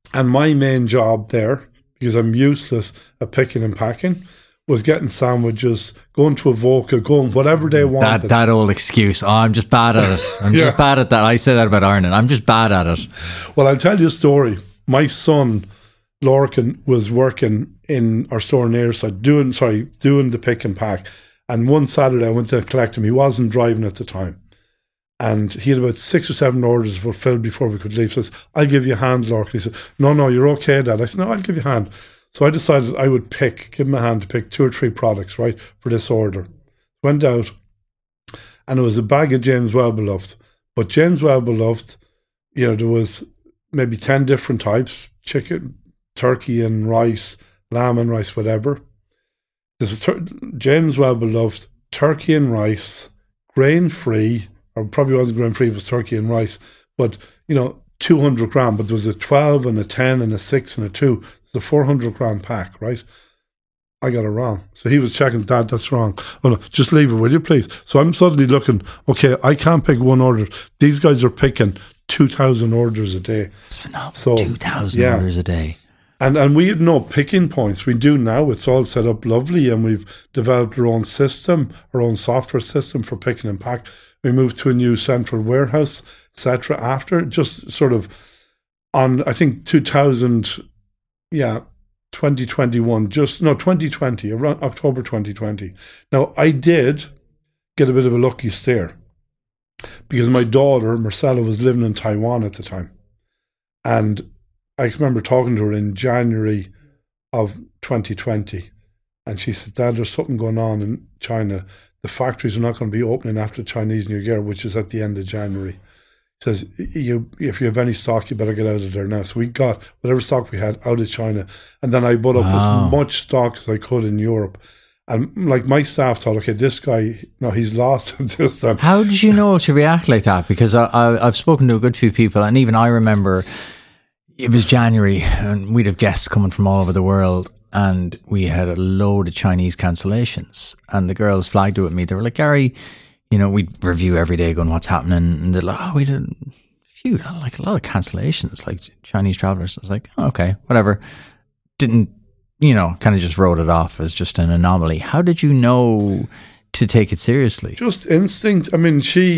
And my main job there, because I'm useless at picking and packing, was getting sandwiches, going to Avoca, going whatever they wanted. That old excuse. Oh, I'm just bad at it. I'm just bad at that. I say that about Ireland. I'm just bad at it. Well, I'll tell you a story. My son, Lorcan, was working in our store in Airside, doing the pick and pack. And one Saturday I went to collect him. He wasn't driving at the time. And he had about 6 or 7 orders fulfilled before we could leave. So I said, I'll give you a hand, Lorcan. He said, no, you're okay, Dad. I said, no, I'll give you a hand. So I decided I would give him a hand to pick 2 or 3 products, right, for this order. Went out, and it was a bag of James Wellbeloved. But James Wellbeloved, there was maybe 10 different types: chicken, turkey and rice, lamb and rice, whatever. This was James Wellbeloved, turkey and rice, grain-free, or probably wasn't grain-free, it was turkey and rice, but, 200 gram, but there was a 12 and a 10 and a 6 and a 2. The 400 gram pack, right? I got it wrong. So he was checking, Dad, that's wrong. Oh no, just leave it, will you please? So I'm suddenly looking, okay, I can't pick one order. These guys are picking 2,000 orders a day. It's phenomenal. So, 2,000 orders a day. And we had no picking points. We do now. It's all set up lovely, and we've developed our own system, our own software system for picking and pack. We moved to a new central warehouse, etc. after, just sort of on, I think, 2020, around October 2020. Now, I did get a bit of a lucky stare because my daughter, Marcella, was living in Taiwan at the time. And I remember talking to her in January of 2020. And she said, Dad, there's something going on in China. The factories are not going to be opening after Chinese New Year, which is at the end of January. Says, if you have any stock, you better get out of there now. So we got whatever stock we had out of China. And then I bought up as much stock as I could in Europe. And like my staff thought, okay, this guy, no, he's lost this time. How did you know to react like that? Because I've spoken to a good few people, and even I remember it was January and we'd have guests coming from all over the world, and we had a load of Chinese cancellations. And the girls flagged it with me. They were like, Gary, we'd review every day going, what's happening? And they're like, we did a lot of cancellations, like Chinese travelers. I was like, oh, okay, whatever. Didn't, kind of just wrote it off as just an anomaly. How did you know to take it seriously? Just instinct. I mean, she,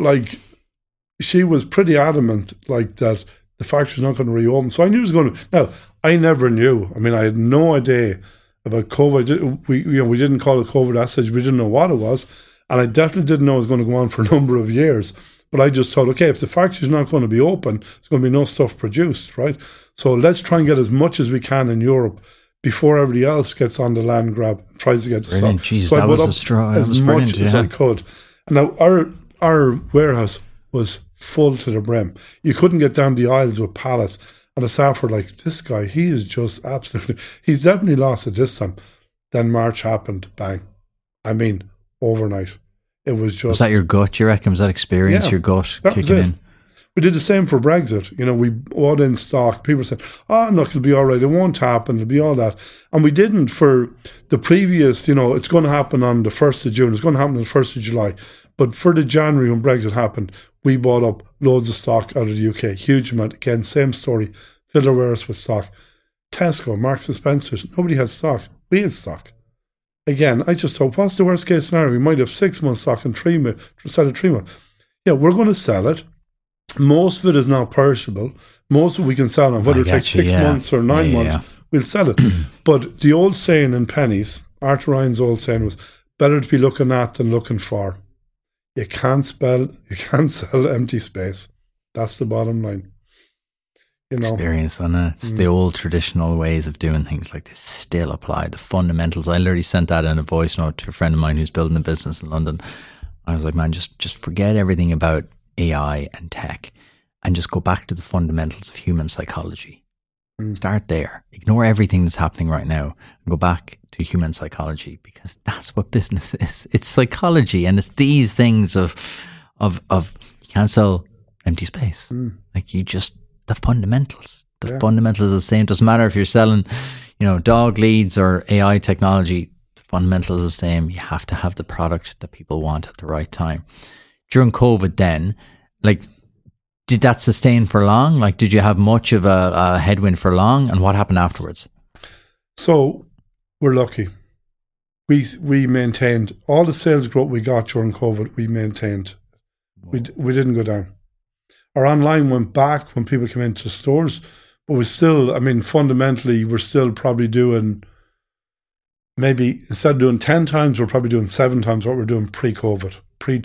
she was pretty adamant, like that the factory's not going to reopen. So I knew it was going to. Now, I never knew. I mean, I had no idea about COVID. We didn't call it COVID at stage. We didn't know what it was. And I definitely didn't know it was going to go on for a number of years. But I just thought, okay, if the factory's not going to be open, there's going to be no stuff produced, right? So let's try and get as much as we can in Europe before everybody else gets on the land grab, tries to get the stuff. Jeez, so that I was put a straw. as much as I could. And now our warehouse was full to the brim. You couldn't get down the aisles with pallets. And the staff were like, this guy, he is just absolutely, he's definitely lost it this time. Then March happened, bang. I mean, overnight. It was just... Was that your gut, you reckon? Was that experience, your gut kicking in? We did the same for Brexit. We bought in stock. People said, look, it'll be all right. It won't happen. It'll be all that. And we didn't for the previous, it's going to happen on the 1st of June. It's going to happen on the 1st of July. But for the January when Brexit happened, we bought up loads of stock out of the UK. Huge amount. Again, same story. Filled our warehouse with stock. Tesco, Marks and Spencer's, nobody had stock. We had stock. Again, I just thought, what's the worst case scenario? We might have 6 months stock and 3 months, instead of 3 months. Yeah, we're going to sell it. Most of it is now perishable. Most of it we can sell on, whether it takes 6 months or 9 months, we'll sell it. But the old saying in pennies, Arthur Ryan's old saying was, better to be looking at than looking for. You can't sell empty space. That's the bottom line. Experience on it. It's the old traditional ways of doing things like this still apply. The fundamentals. I literally sent that in a voice note to a friend of mine who's building a business in London. I was like, man, just forget everything about AI and tech and just go back to the fundamentals of human psychology. Start there. Ignore everything that's happening right now and go back to human psychology, because that's what business is. It's psychology, and it's these things of you can't sell empty space. Like the fundamentals. The fundamentals are the same. It doesn't matter if you're selling, dog leads or AI technology. The fundamentals are the same. You have to have the product that people want at the right time. During COVID then, like did that sustain for long? Like, did you have much of a headwind for long? And what happened afterwards? So we're lucky. We maintained all the sales growth we got during COVID. We maintained. We didn't go down. Our online went back when people came into stores, but we still, I mean, fundamentally, we're still probably doing, maybe instead of doing 10 times, we're probably doing 7 times what we're doing pre-COVID,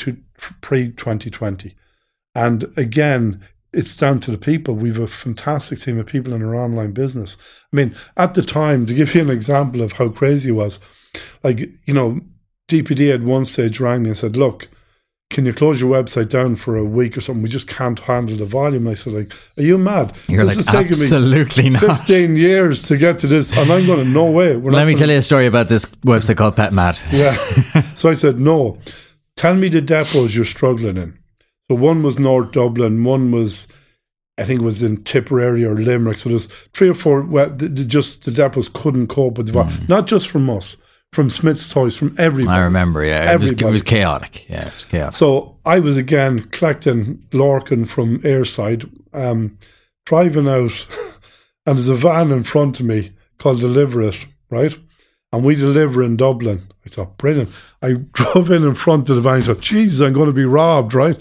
pre-2020. And again, it's down to the people. We have a fantastic team of people in our online business. I mean, at the time, to give you an example of how crazy it was, like, you know, DPD at one stage rang me and said, look, can you close your website down for a week or something? We just can't handle the volume. And I said, like, are you mad? You're this like, is taking absolutely me not. 15 years to get to this. And I'm going to, no way. Let me tell you a story about this website called PetMat. Yeah. So I said, no, tell me the depots you're struggling in. So one was North Dublin, one was, I think it was in Tipperary or Limerick. So there's 3 or 4, well, the depots couldn't cope with the volume. Not just from us, from Smith's Toys, from everybody. I remember, yeah. It was chaotic. Yeah, it was chaotic. So I was again collecting Lorcan from Airside, driving out, and there's a van in front of me called Deliver It, right? And we deliver in Dublin. I thought, brilliant. I drove in front of the van. I thought, Jesus, I'm going to be robbed, right?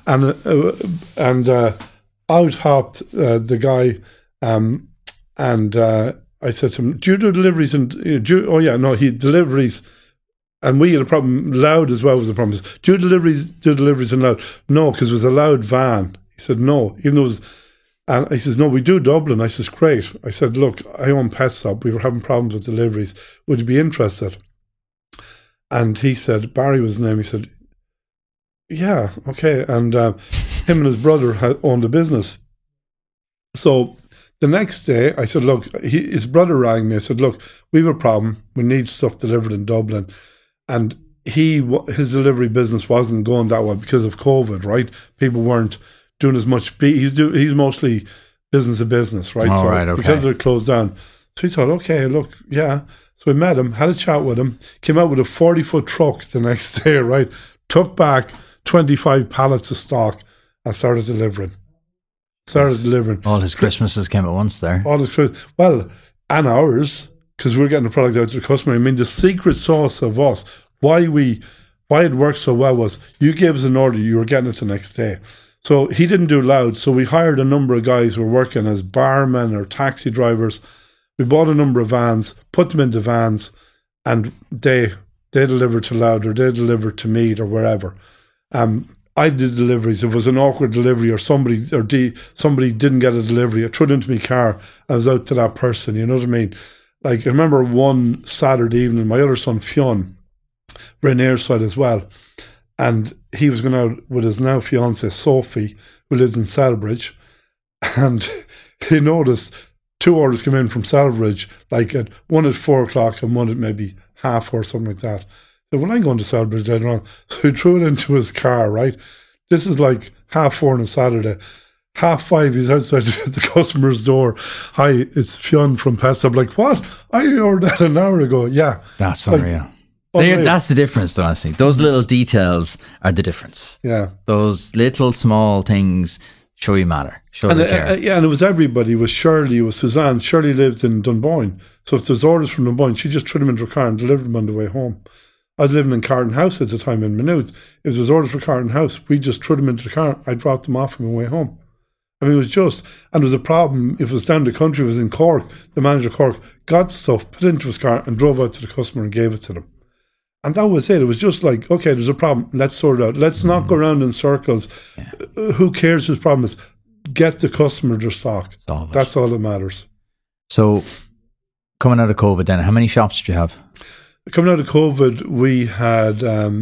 And out hopped the guy, and I said to him, do you do deliveries? He deliveries. And we had a problem. Loud as well was the problem. Do you do deliveries in Loud? No, because it was a Loud van. He said, no, even though it was, and I says, no, we do Dublin. I says, great. I said, look, I own Petstop. We were having problems with deliveries. Would you be interested? And he said, Barry was his name. He said, yeah, okay. And him and his brother owned a business. So the next day, I said, look, his brother rang me. I said, look, we have a problem. We need stuff delivered in Dublin. And his delivery business wasn't going that well because of COVID, right? People weren't doing as much. He's mostly business to business, right? Oh, so right, okay. Because they're closed down. So he thought, okay, look, yeah. So we met him, had a chat with him, came out with a 40-foot truck the next day, right? Took back 25 pallets of stock and started delivering. All his Christmases came at once there. Well, and ours, because we're getting the product out to the customer. I mean, the secret sauce of us, why it worked so well was you gave us an order, you were getting it the next day. So he didn't do Loud. So we hired a number of guys who were working as barmen or taxi drivers. We bought a number of vans, put them into vans, and they delivered to Loud or they delivered to Mead or wherever. I did deliveries. If it was an awkward delivery or somebody didn't get a delivery, I threw it into my car. I was out to that person. You know what I mean? Like, I remember one Saturday evening, my other son Fionn ran Airside as well, and he was going out with his now fiancée Sophie, who lives in Selbridge, and he noticed 2 orders come in from Selbridge, like one at 4 o'clock and one at maybe 4:30 or something like that. So, well, I'm going to Selbridge later on. So he threw it into his car, right? This is like 4:30 on a Saturday. 5:30, he's outside the customer's door. Hi, it's Fionn from Petstop. Like, what? I ordered that an hour ago. Yeah. That's unreal. That's the difference, though, Anthony. Those little details are the difference. Yeah. Those little small things show you matter. Show the care. And it was everybody. It was Shirley, it was Suzanne. Shirley lived in Dunboyne. So if there's orders from Dunboyne, she just threw them into her car and delivered them on the way home. I was living in Carton House at the time in Maynooth. If there was orders for Carton House, we just threw them into the car. I dropped them off on my way home. I mean, it was just, and there was a problem. If it was down the country, it was in Cork. The manager of Cork got stuff, put it into his car and drove out to the customer and gave it to them. And that was it. It was just like, okay, there's a problem. Let's sort it out. Let's not go around in circles. Yeah. Who cares whose problem is? Get the customer their stock. That's all that matters. So, coming out of COVID then, how many shops did you have? Coming out of COVID, we had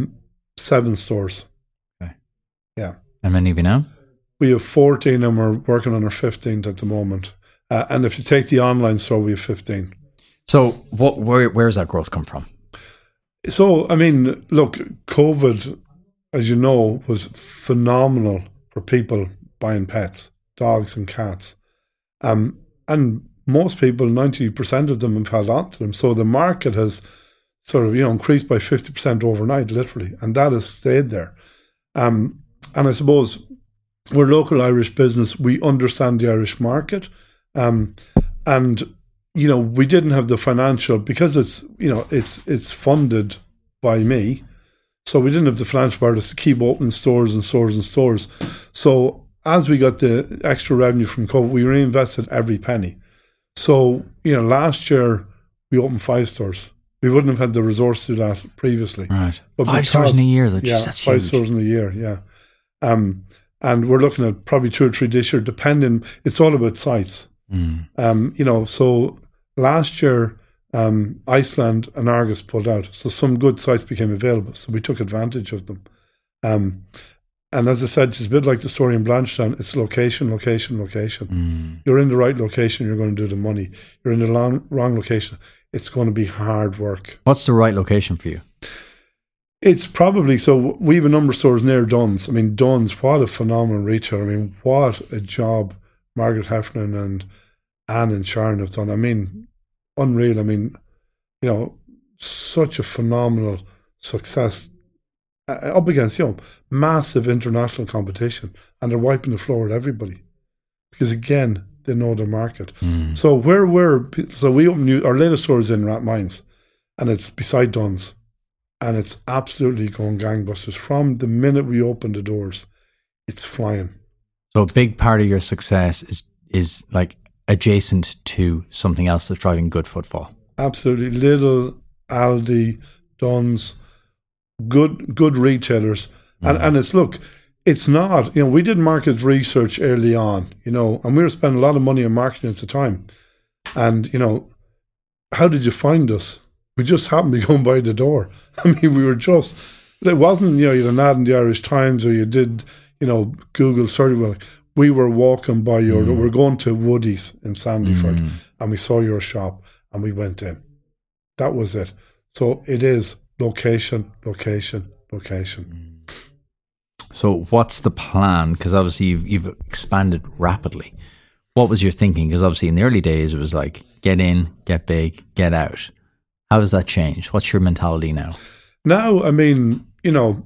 7 stores. Okay. Yeah. How many have you now? We have 14 and we're working on our 15th at the moment. And if you take the online store, we have 15. So where's that growth come from? So, I mean, look, COVID, as you know, was phenomenal for people buying pets, dogs and cats. And most people, 90% of them have held on to them. So the market has sort of, increased by 50% overnight, literally. And that has stayed there. And I suppose we're local Irish business. We understand the Irish market. And, you know, we didn't have the financial, because it's, you know, it's funded by me. So we didn't have the financial part to keep opening stores and stores and stores. So as we got the extra revenue from COVID, we reinvested every penny. So, you know, last year we opened 5 stores. We wouldn't have had the resource to do that previously. Right. But 5 stores in a year, though. Yeah, that's 5 huge. stores in a year, yeah. And we're looking at probably 2 or 3 this year, depending. It's all about sites. You know, so last year, Iceland and Argos pulled out. So some good sites became available. So we took advantage of them. And as I said, it's a bit like the story in Blanchetown. It's location, location, location. You're in the right location, you're going to do the money. You're in the wrong location, it's going to be hard work. What's the right location for you? It's probably, so we have a number of stores near Duns. I mean, Duns, what a phenomenal retailer. I mean, what a job Margaret Heffernan and Anne and Sharon have done. I mean, unreal. I mean, you know, such a phenomenal success up against, you know, massive international competition, and they're wiping the floor with everybody because, again, they know their market. So we opened our latest store is in Rathmines, and it's beside Duns, and it's absolutely going gangbusters. From the minute we opened the doors, it's flying. So a big part of your success is like adjacent to something else that's driving good footfall. Absolutely. Lidl, Aldi, Duns, good retailers. And it's, look, it's not, you know, we did market research early on, you know, and we were spending a lot of money on marketing at the time. And, you know, how did you find us? We just happened to be going by the door. I mean, we were just, it wasn't, you know, you had an ad in the Irish Times or you did, you know, Google search. Well, we were walking by your door. We're going to Woody's in Sandyford and we saw your shop and we went in. That was it. So it is location, location, location. So what's the plan? Because obviously you've expanded rapidly. What was your thinking? Because obviously in the early days it was like get in, get big, get out. How has that changed? What's your mentality now? Now, I mean, you know,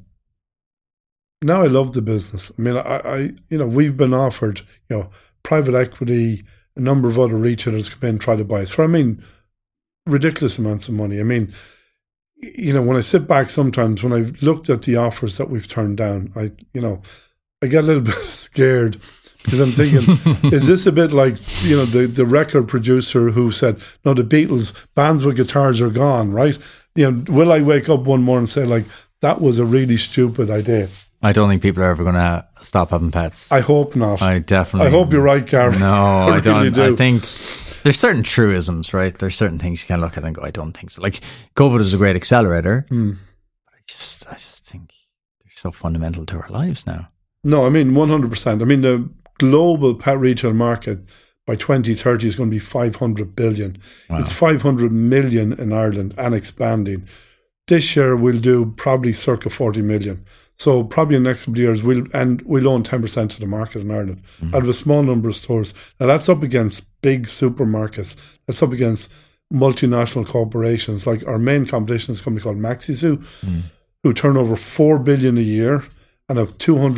now I love the business. I mean, I you know, we've been offered, you know, private equity, a number of other retailers come in and try to buy us for, I mean, ridiculous amounts of money. I mean, you know, when I sit back sometimes, when I've looked at the offers that we've turned down, I get a little bit scared because I'm thinking, is this a bit like, you know, the record producer who said, no, the Beatles, bands with guitars are gone, right? You know, will I wake up one morning and say, like, that was a really stupid idea? I don't think people are ever going to stop having pets. I hope not. I hope you're right, Gary. No, I don't. Really do. I think there's certain truisms, right? There's certain things you can look at and go, I don't think so. Like COVID was a great accelerator. But I just think they're so fundamental to our lives now. No, I mean 100%. I mean the global pet retail market by 2030 is going to be 500 billion. Wow. It's 500 million in Ireland and expanding. This year we'll do probably circa 40 million. So probably in the next couple of years, we'll own 10% of the market in Ireland out of a small number of stores. Now that's up against big supermarkets. That's up against multinational corporations. Like our main competition is a company called MaxiZoo, who turn over 4 billion a year and have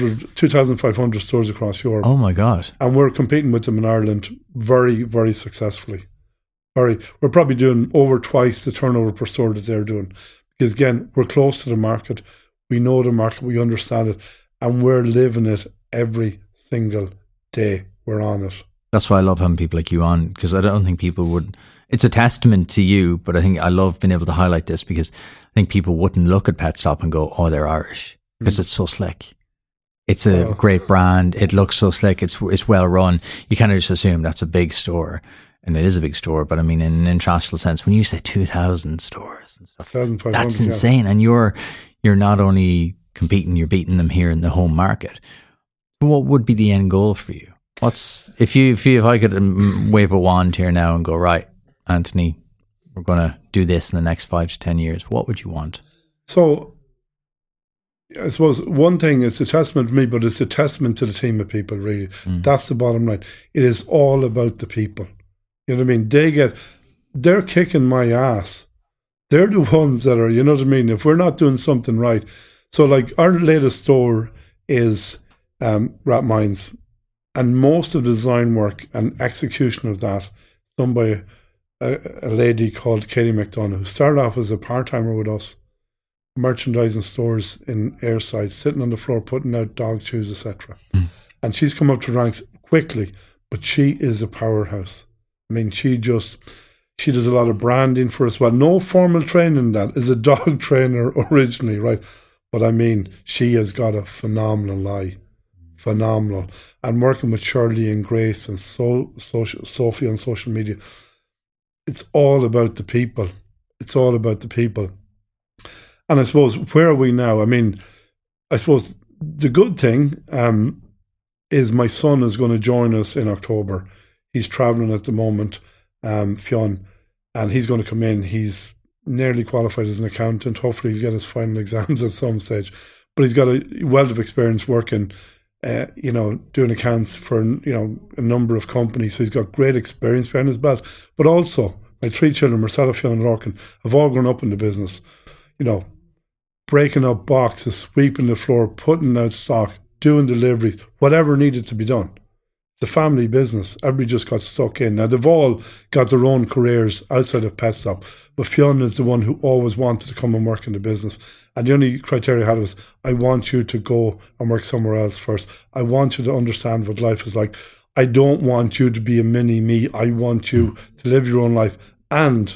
2,500 stores across Europe. Oh my God. And we're competing with them in Ireland very, very successfully. We're probably doing over twice the turnover per store that they're doing. Because again, we're close to the market. We know the market, we understand it, and we're living it every single day. We're on it. That's why I love having people like you on, because I don't think people would. It's a testament to you, but I think I love being able to highlight this because I think people wouldn't look at Pet Stop and go, oh, they're Irish, because it's so slick. It's a great brand. It looks so slick. It's well run. You kind of just assume that's a big store. And it is a big store, but I mean, in an international sense, when you say 2,000 stores and stuff, that's insane. And you're not only competing, you're beating them here in the home market. What would be the end goal for you? If I could wave a wand here now and go, right, Anthony, we're going to do this in the next 5 to 10 years, what would you want? So I suppose one thing, it's a testament to me, but it's a testament to the team of people, really. That's the bottom line. It is all about the people. You know what I mean? They're kicking my ass. They're the ones that are, you know what I mean? If we're not doing something right. So like our latest store is Rat Minds. And most of the design work and execution of that done by a lady called Katie McDonough, who started off as a part-timer with us, merchandising stores in Airside, sitting on the floor, putting out dog chews, etc. And she's come up to ranks quickly, but she is a powerhouse. I mean, she does a lot of branding for us. Well, no formal training in that. Is a dog trainer originally, right? But I mean, she has got a phenomenal eye. Phenomenal. And working with Shirley and Grace and Sophie on social media, it's all about the people. It's all about the people. And I suppose, where are we now? I mean, I suppose the good thing is my son is going to join us in October. He's travelling at the moment, Fionn, and he's going to come in. He's nearly qualified as an accountant. Hopefully he'll get his final exams at some stage. But he's got a wealth of experience working, doing accounts for, a number of companies. So he's got great experience behind his belt. But also, my 3 children, Marcella, Fionn and Lorcan, have all grown up in the business. Breaking up boxes, sweeping the floor, putting out stock, doing deliveries, whatever needed to be done. The family business, everybody just got stuck in. Now, they've all got their own careers outside of Pet Stop, but Fionn is the one who always wanted to come and work in the business. And the only criteria I had was, I want you to go and work somewhere else first. I want you to understand what life is like. I don't want you to be a mini me. I want you to live your own life. And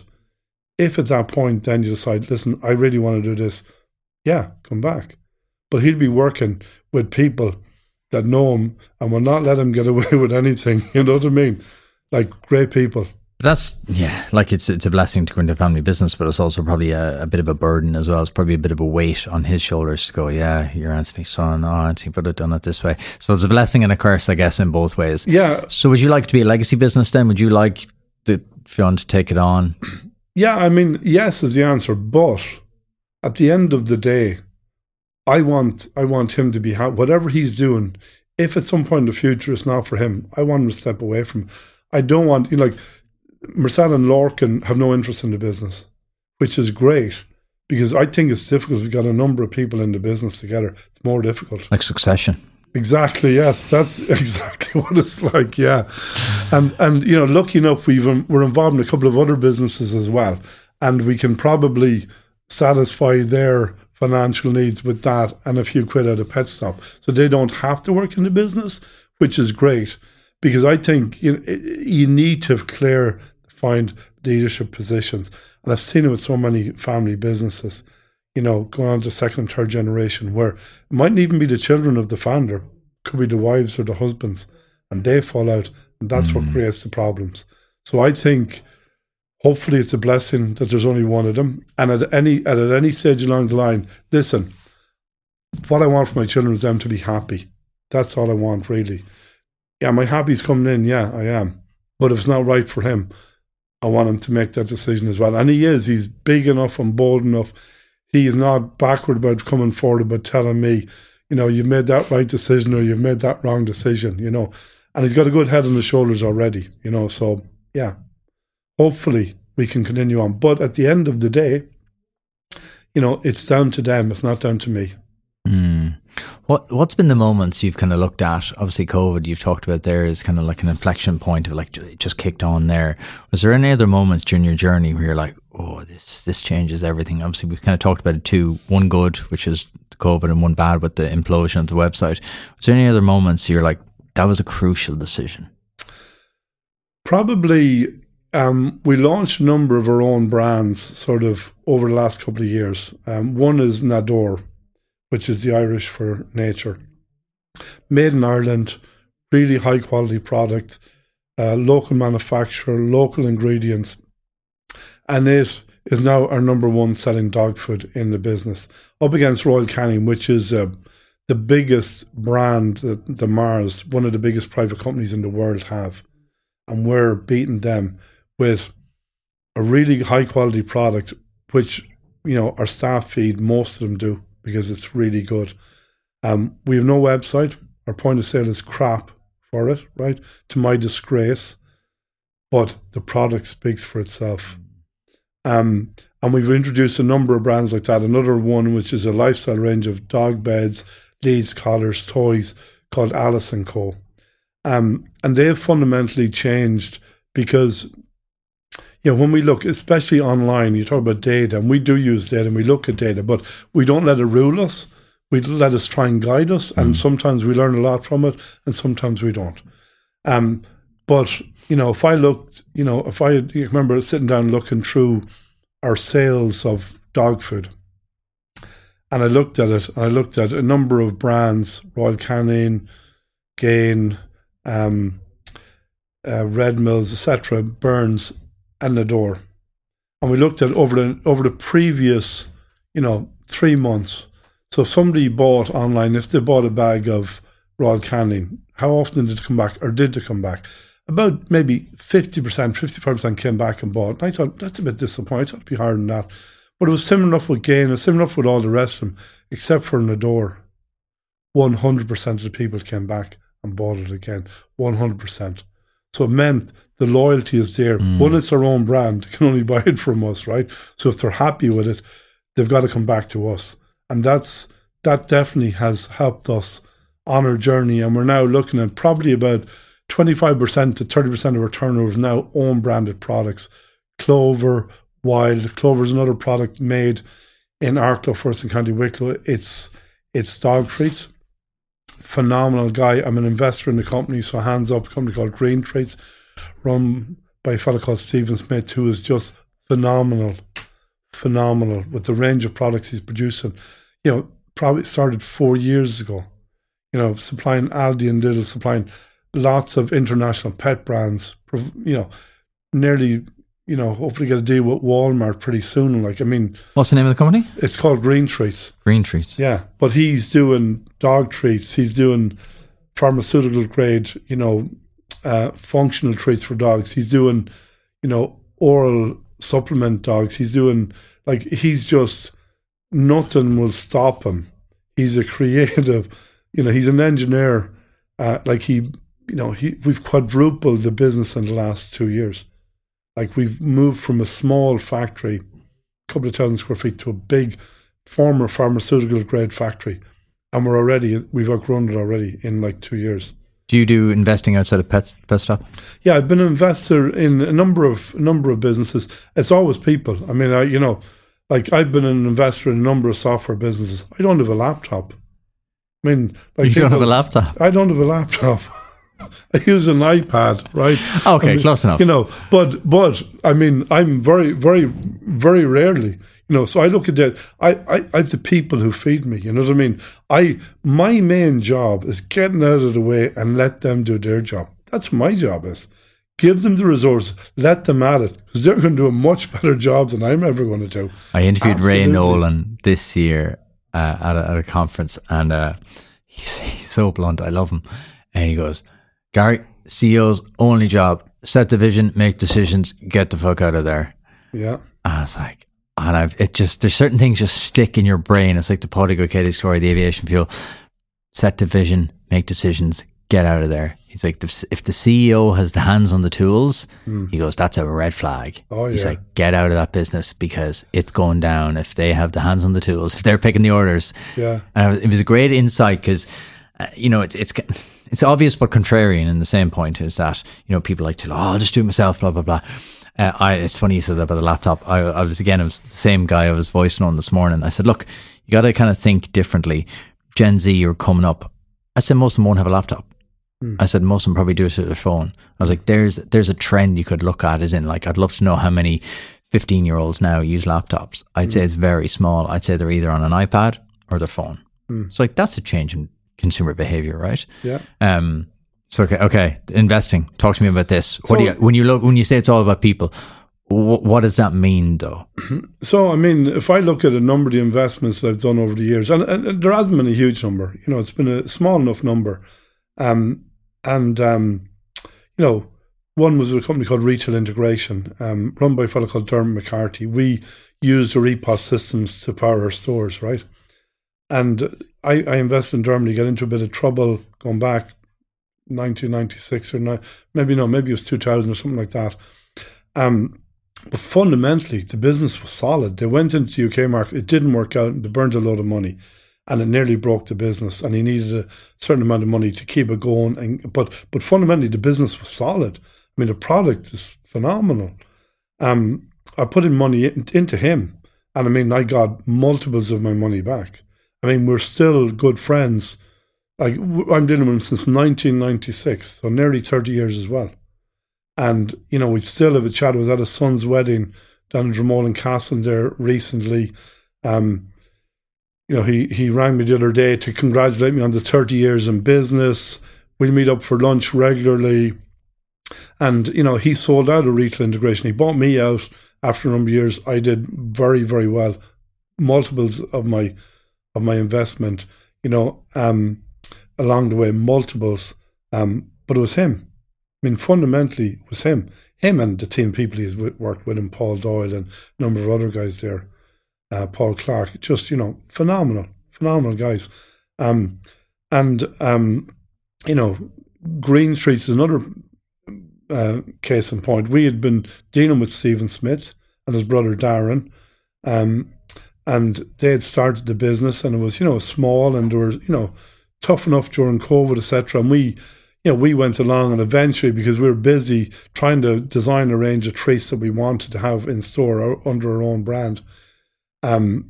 if at that point then you decide, listen, I really want to do this, yeah, come back. But he'll be working with people that know him and will not let him get away with anything. You know what I mean? Like, great people. That's, it's a blessing to go into family business, but it's also probably a bit of a burden as well. It's probably a bit of a weight on his shoulders to go, yeah, you're Anthony's son. Oh, Anthony would have done it this way. So it's a blessing and a curse, I guess, in both ways. Yeah. So would you like it to be a legacy business then? Would you like Fionn to take it on? Yeah, I mean, yes is the answer. But at the end of the day, I want him to be happy. Whatever he's doing, if at some point in the future it's not for him, I want him to step away from it. I don't want, Marcel and Lorcan have no interest in the business, which is great, because I think it's difficult. We've got a number of people in the business together. It's more difficult. Like succession. Exactly, yes. That's exactly what it's like, yeah. And lucky enough, we're involved in a couple of other businesses as well, and we can probably satisfy their financial needs with that and a few quid out of Pet Stop. So they don't have to work in the business, which is great, because I think you need to have clear, defined leadership positions. And I've seen it with so many family businesses, going on to second and third generation, where it mightn't even be the children of the founder, could be the wives or the husbands, and they fall out, and that's what creates the problems. So I think, hopefully it's a blessing that there's only one of them. And at any stage along the line, listen, what I want for my children is them to be happy. That's all I want, really. Yeah, my happy's coming in, yeah, I am. But if it's not right for him, I want him to make that decision as well. And he's big enough and bold enough. He is not backward about coming forward, about telling me, you've made that right decision or you've made that wrong decision, And he's got a good head on his shoulders already, so yeah. Hopefully we can continue on. But at the end of the day, it's down to them. It's not down to me. What's been the moments you've kind of looked at? Obviously COVID, you've talked about there is kind of like an inflection point of like, it just kicked on there. Was there any other moments during your journey where you're like, oh, this changes everything? Obviously we've kind of talked about it too. One good, which is COVID, and one bad with the implosion of the website. Was there any other moments you're like, that was a crucial decision? Probably, we launched a number of our own brands sort of over the last couple of years. One is Nador, which is the Irish for nature. Made in Ireland, really high quality product, local manufacturer, local ingredients. And it is now our number one selling dog food in the business, up against Royal Canin, which is the biggest brand that the Mars, one of the biggest private companies in the world, have. And we're beating them with a really high quality product, which, our staff feed, most of them do, because it's really good. We have no website. Our point of sale is crap for it, right? To my disgrace. But the product speaks for itself. And we've introduced a number of brands like that. Another one, which is a lifestyle range of dog beds, leads, collars, toys, called Alice & Co. And they've fundamentally changed because, when we look, especially online, you talk about data, and we do use data and we look at data, but we don't let it rule us. We let us try and guide us, and sometimes we learn a lot from it, and sometimes we don't. But, if I looked, you remember sitting down looking through our sales of dog food, and I looked at it, I looked at a number of brands, Royal Canin, Gain, Red Mills, etc., Burns, and Nador. And we looked at over the previous, 3 months. So if somebody bought online, if they bought a bag of Royal Canin, how often did it come back, or did they come back? About maybe 50%, 55% came back and bought. And I thought, that's a bit disappointing. I thought it'd be higher than that. But it was similar enough with Gain, and similar enough with all the rest of them, except for Nador. 100% of the people came back and bought it again. 100%. So it meant the loyalty is there. One, it's our own brand. They can only buy it from us, right? So if they're happy with it, they've got to come back to us. And that definitely has helped us on our journey. And we're now looking at probably about 25% to 30% of our turnover is now own branded products. Clover, Wild. Clover is another product made in Arklow, first in County Wicklow. It's dog treats. Phenomenal guy. I'm an investor in the company, so hands up, a company called Green Treats, run by a fellow called Stephen Smith, who is just phenomenal with the range of products he's producing. Probably started 4 years ago, supplying Aldi and Lidl, supplying lots of international pet brands, nearly, hopefully get a deal with Walmart pretty soon. What's the name of the company? It's called Green Treats. Green Treats. Yeah, but he's doing dog treats. He's doing pharmaceutical grade, functional treats for dogs. He's doing, oral supplement dogs. He's doing, he's just, nothing will stop him. He's a creative, he's an engineer. We've quadrupled the business in the last 2 years. We've moved from a small factory, a couple of thousand square feet, to a big former pharmaceutical grade factory. And we've outgrown it already in 2 years. Do you do investing outside of Pet Stop? Yeah, I've been an investor in a number of businesses. It's always people. I've been an investor in a number of software businesses. I don't have a laptop. You don't have a laptop? I don't have a laptop. I use an iPad, right? Okay, close enough. But I'm very, very, very rarely, so I look at that. I have the people who feed me, you know what I mean? My main job is getting out of the way and let them do their job. That's what my job is. Give them the resources, let them at it, because they're going to do a much better job than I'm ever going to do. I interviewed Ray Nolan this year at a conference, and he's so blunt. I love him. And he goes, Gary, CEO's only job, set the vision, make decisions, get the fuck out of there. Yeah. And I was like, there's certain things just stick in your brain. It's like the Podigo Katie story, the aviation fuel. Set the vision, make decisions, get out of there. He's like, if the CEO has the hands on the tools, he goes, that's a red flag. Oh, He's like, get out of that business because it's going down if they have the hands on the tools, if they're picking the orders. Yeah. And it was a great insight because, it's obvious but contrarian in the same point is that, people like to, I'll just do it myself, blah, blah, blah. It's funny you said that about the laptop. It was the same guy I was voicing on this morning. I said, look, you got to kind of think differently. Gen Z are coming up. I said, most of them won't have a laptop. I said, most of them probably do it through their phone. I was like, there's a trend you could look at, as in, I'd love to know how many 15-year-olds now use laptops. I'd say it's very small. I'd say they're either on an iPad or their phone. So that's a change in consumer behavior, right? Yeah. So okay, investing. Talk to me about this. When you say it's all about people, what does that mean, though? So, if I look at a number of the investments that I've done over the years, and there hasn't been a huge number, it's been a small enough number. One was a company called Retail Integration, run by a fellow called Dermot McCarthy. We used the EPOS systems to power our stores, right? And I invested in Dermot, got into a bit of trouble going back 1996 or maybe it was 2000 or something like that. But fundamentally, the business was solid. They went into the UK market. It didn't work out. And they burned a load of money. and it nearly broke the business, and he needed a certain amount of money to keep it going. But fundamentally, the business was solid. I mean, the product is phenomenal. I put in money into him, and I mean, I got multiples of my money back. I mean, we're still good friends. Like, I'm dealing with him since 1996, so nearly 30 years as well. And, you know, we still have a chat. I was at his son's wedding down in Dromoland Castle there recently. You know, he rang me the other day to congratulate me on the 30 years in business. We meet up for lunch regularly. And, you know, he sold out of retail integration. He bought me out after a number of years. I did very, very well. Multiples of my investment, you know, along the way, multiples. But it was him. I mean, fundamentally, it was him. Him and the team people he's worked with, him, Paul Doyle and a number of other guys there, Paul Clark, just, you know, phenomenal guys. You know, Green Street is another case in point. We had been dealing with Stephen Smith and his brother Darren, and they had started the business, and it was, you know, small, and they were, you know, tough enough during COVID, etc. And we went along, and eventually, because we were busy trying to design a range of treats that we wanted to have in store under our own brand, and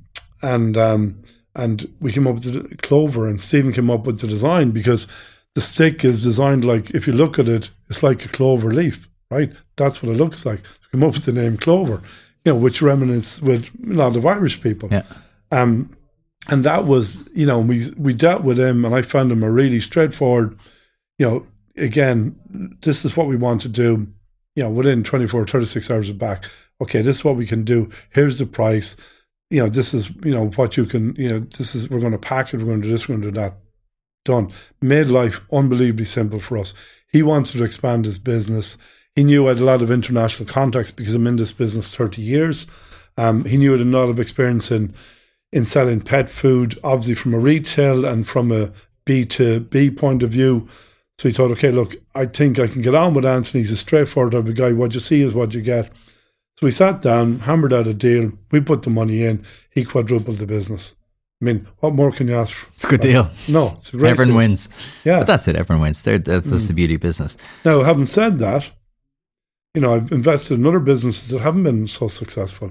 we came up with the Clover, and Stephen came up with the design, because the stick is designed like, if you look at it, it's like a clover leaf, right? That's what it looks like. We came up with the name Clover, you know, which remnants with a lot of Irish people. Yeah. And that was, you know, we dealt with him, and I found him a really straightforward, you know, again, this is what we want to do, you know, within 24, 36 hours of back. Okay, this is what we can do. Here's the price. You know, this is, you know, what you can, you know, this is, we're going to pack it, we're going to do this, we're going to do that. Done. Made life unbelievably simple for us. He wanted to expand his business. He knew I had a lot of international contacts because I'm in this business 30 years. He knew I had a lot of experience in selling pet food, obviously from a retail and from a B2B point of view. So he thought, okay, look, I think I can get on with Anthony. He's a straightforward type of guy. What you see is what you get. So we sat down, hammered out a deal. We put the money in. He quadrupled the business. I mean, what more can you ask for? It's a good deal. No, it's a great Everyone deal. wins. Yeah. But that's it. Everyone wins. That's the beauty of business. Now, having said that, you know, I've invested in other businesses that haven't been so successful.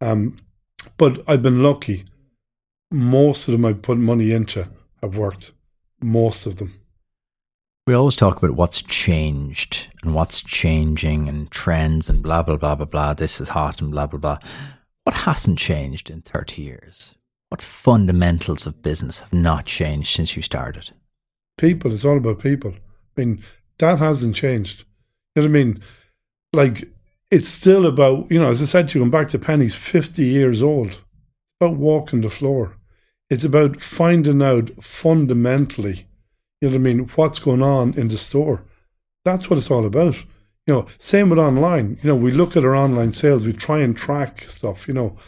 But I've been lucky. Most of them I put money into have worked. Most of them. We always talk about what's changed and what's changing and trends and blah, blah, blah, blah, blah. This is hot and blah, blah, blah. What hasn't changed in 30 years? What fundamentals of business have not changed since you started? People. It's all about people. I mean, that hasn't changed. You know what I mean? Like, it's still about, you know, as I said to you, going back to Penny's 50 years old. It's about walking the floor. It's about finding out fundamentally, you know what I mean, what's going on in the store. That's what it's all about. You know, same with online. You know, we look at our online sales, we try and track stuff, you know.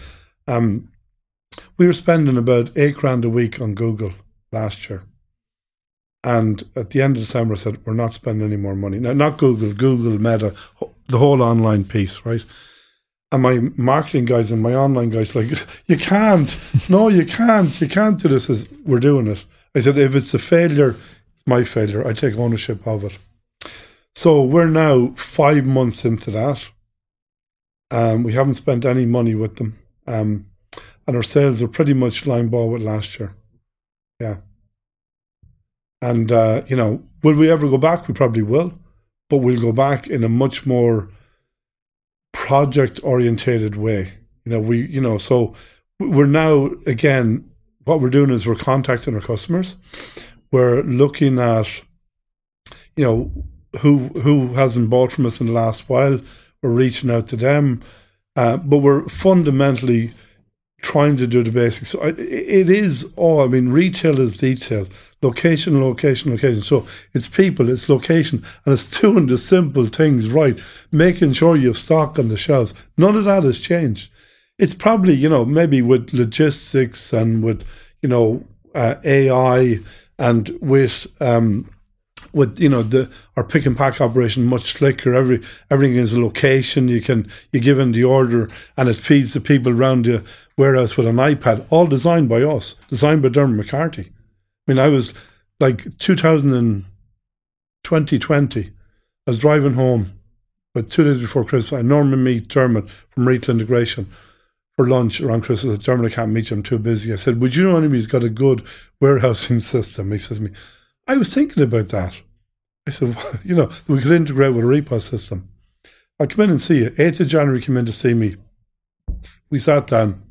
We were spending about $8,000 a week on Google last year. And at the end of December, I said, we're not spending any more money. Now, not Google, Meta, the whole online piece, right? And my marketing guys and my online guys like, you can't. No, you can't. You can't do this. As we're doing it. I said, if it's a failure, it's my failure. I take ownership of it. So we're now 5 months into that. We haven't spent any money with them. And our sales are pretty much line ball with last year. Yeah. And, you know, will we ever go back? We probably will. But we'll go back in a much more project-orientated way. So we're now, again, what we're doing is we're contacting our customers. We're looking at, you know, who hasn't bought from us in the last while. We're reaching out to them. But we're fundamentally trying to do the basics. So it is all, I mean, retail is detail. Location. So it's people, it's location, and it's doing the simple things right. Making sure you have stock on the shelves. None of that has changed. It's probably, you know, maybe with logistics and with, you know, AI and with you know, our pick and pack operation much slicker. Everything is a location. You give in the order and it feeds the people around you warehouse with an iPad, all designed by us, designed by Dermot McCarthy. I mean, I was like 2020, I was driving home, but 2 days before Christmas, I normally meet Dermot from Retail Integration for lunch around Christmas. I said, Dermot, I can't meet you, I'm too busy. I said, would you know anybody who's got a good warehousing system? He says to me, I was thinking about that. I said, well, you know, we could integrate with a REPOS system. I'll come in and see you. 8th of January, came in to see me. We sat down.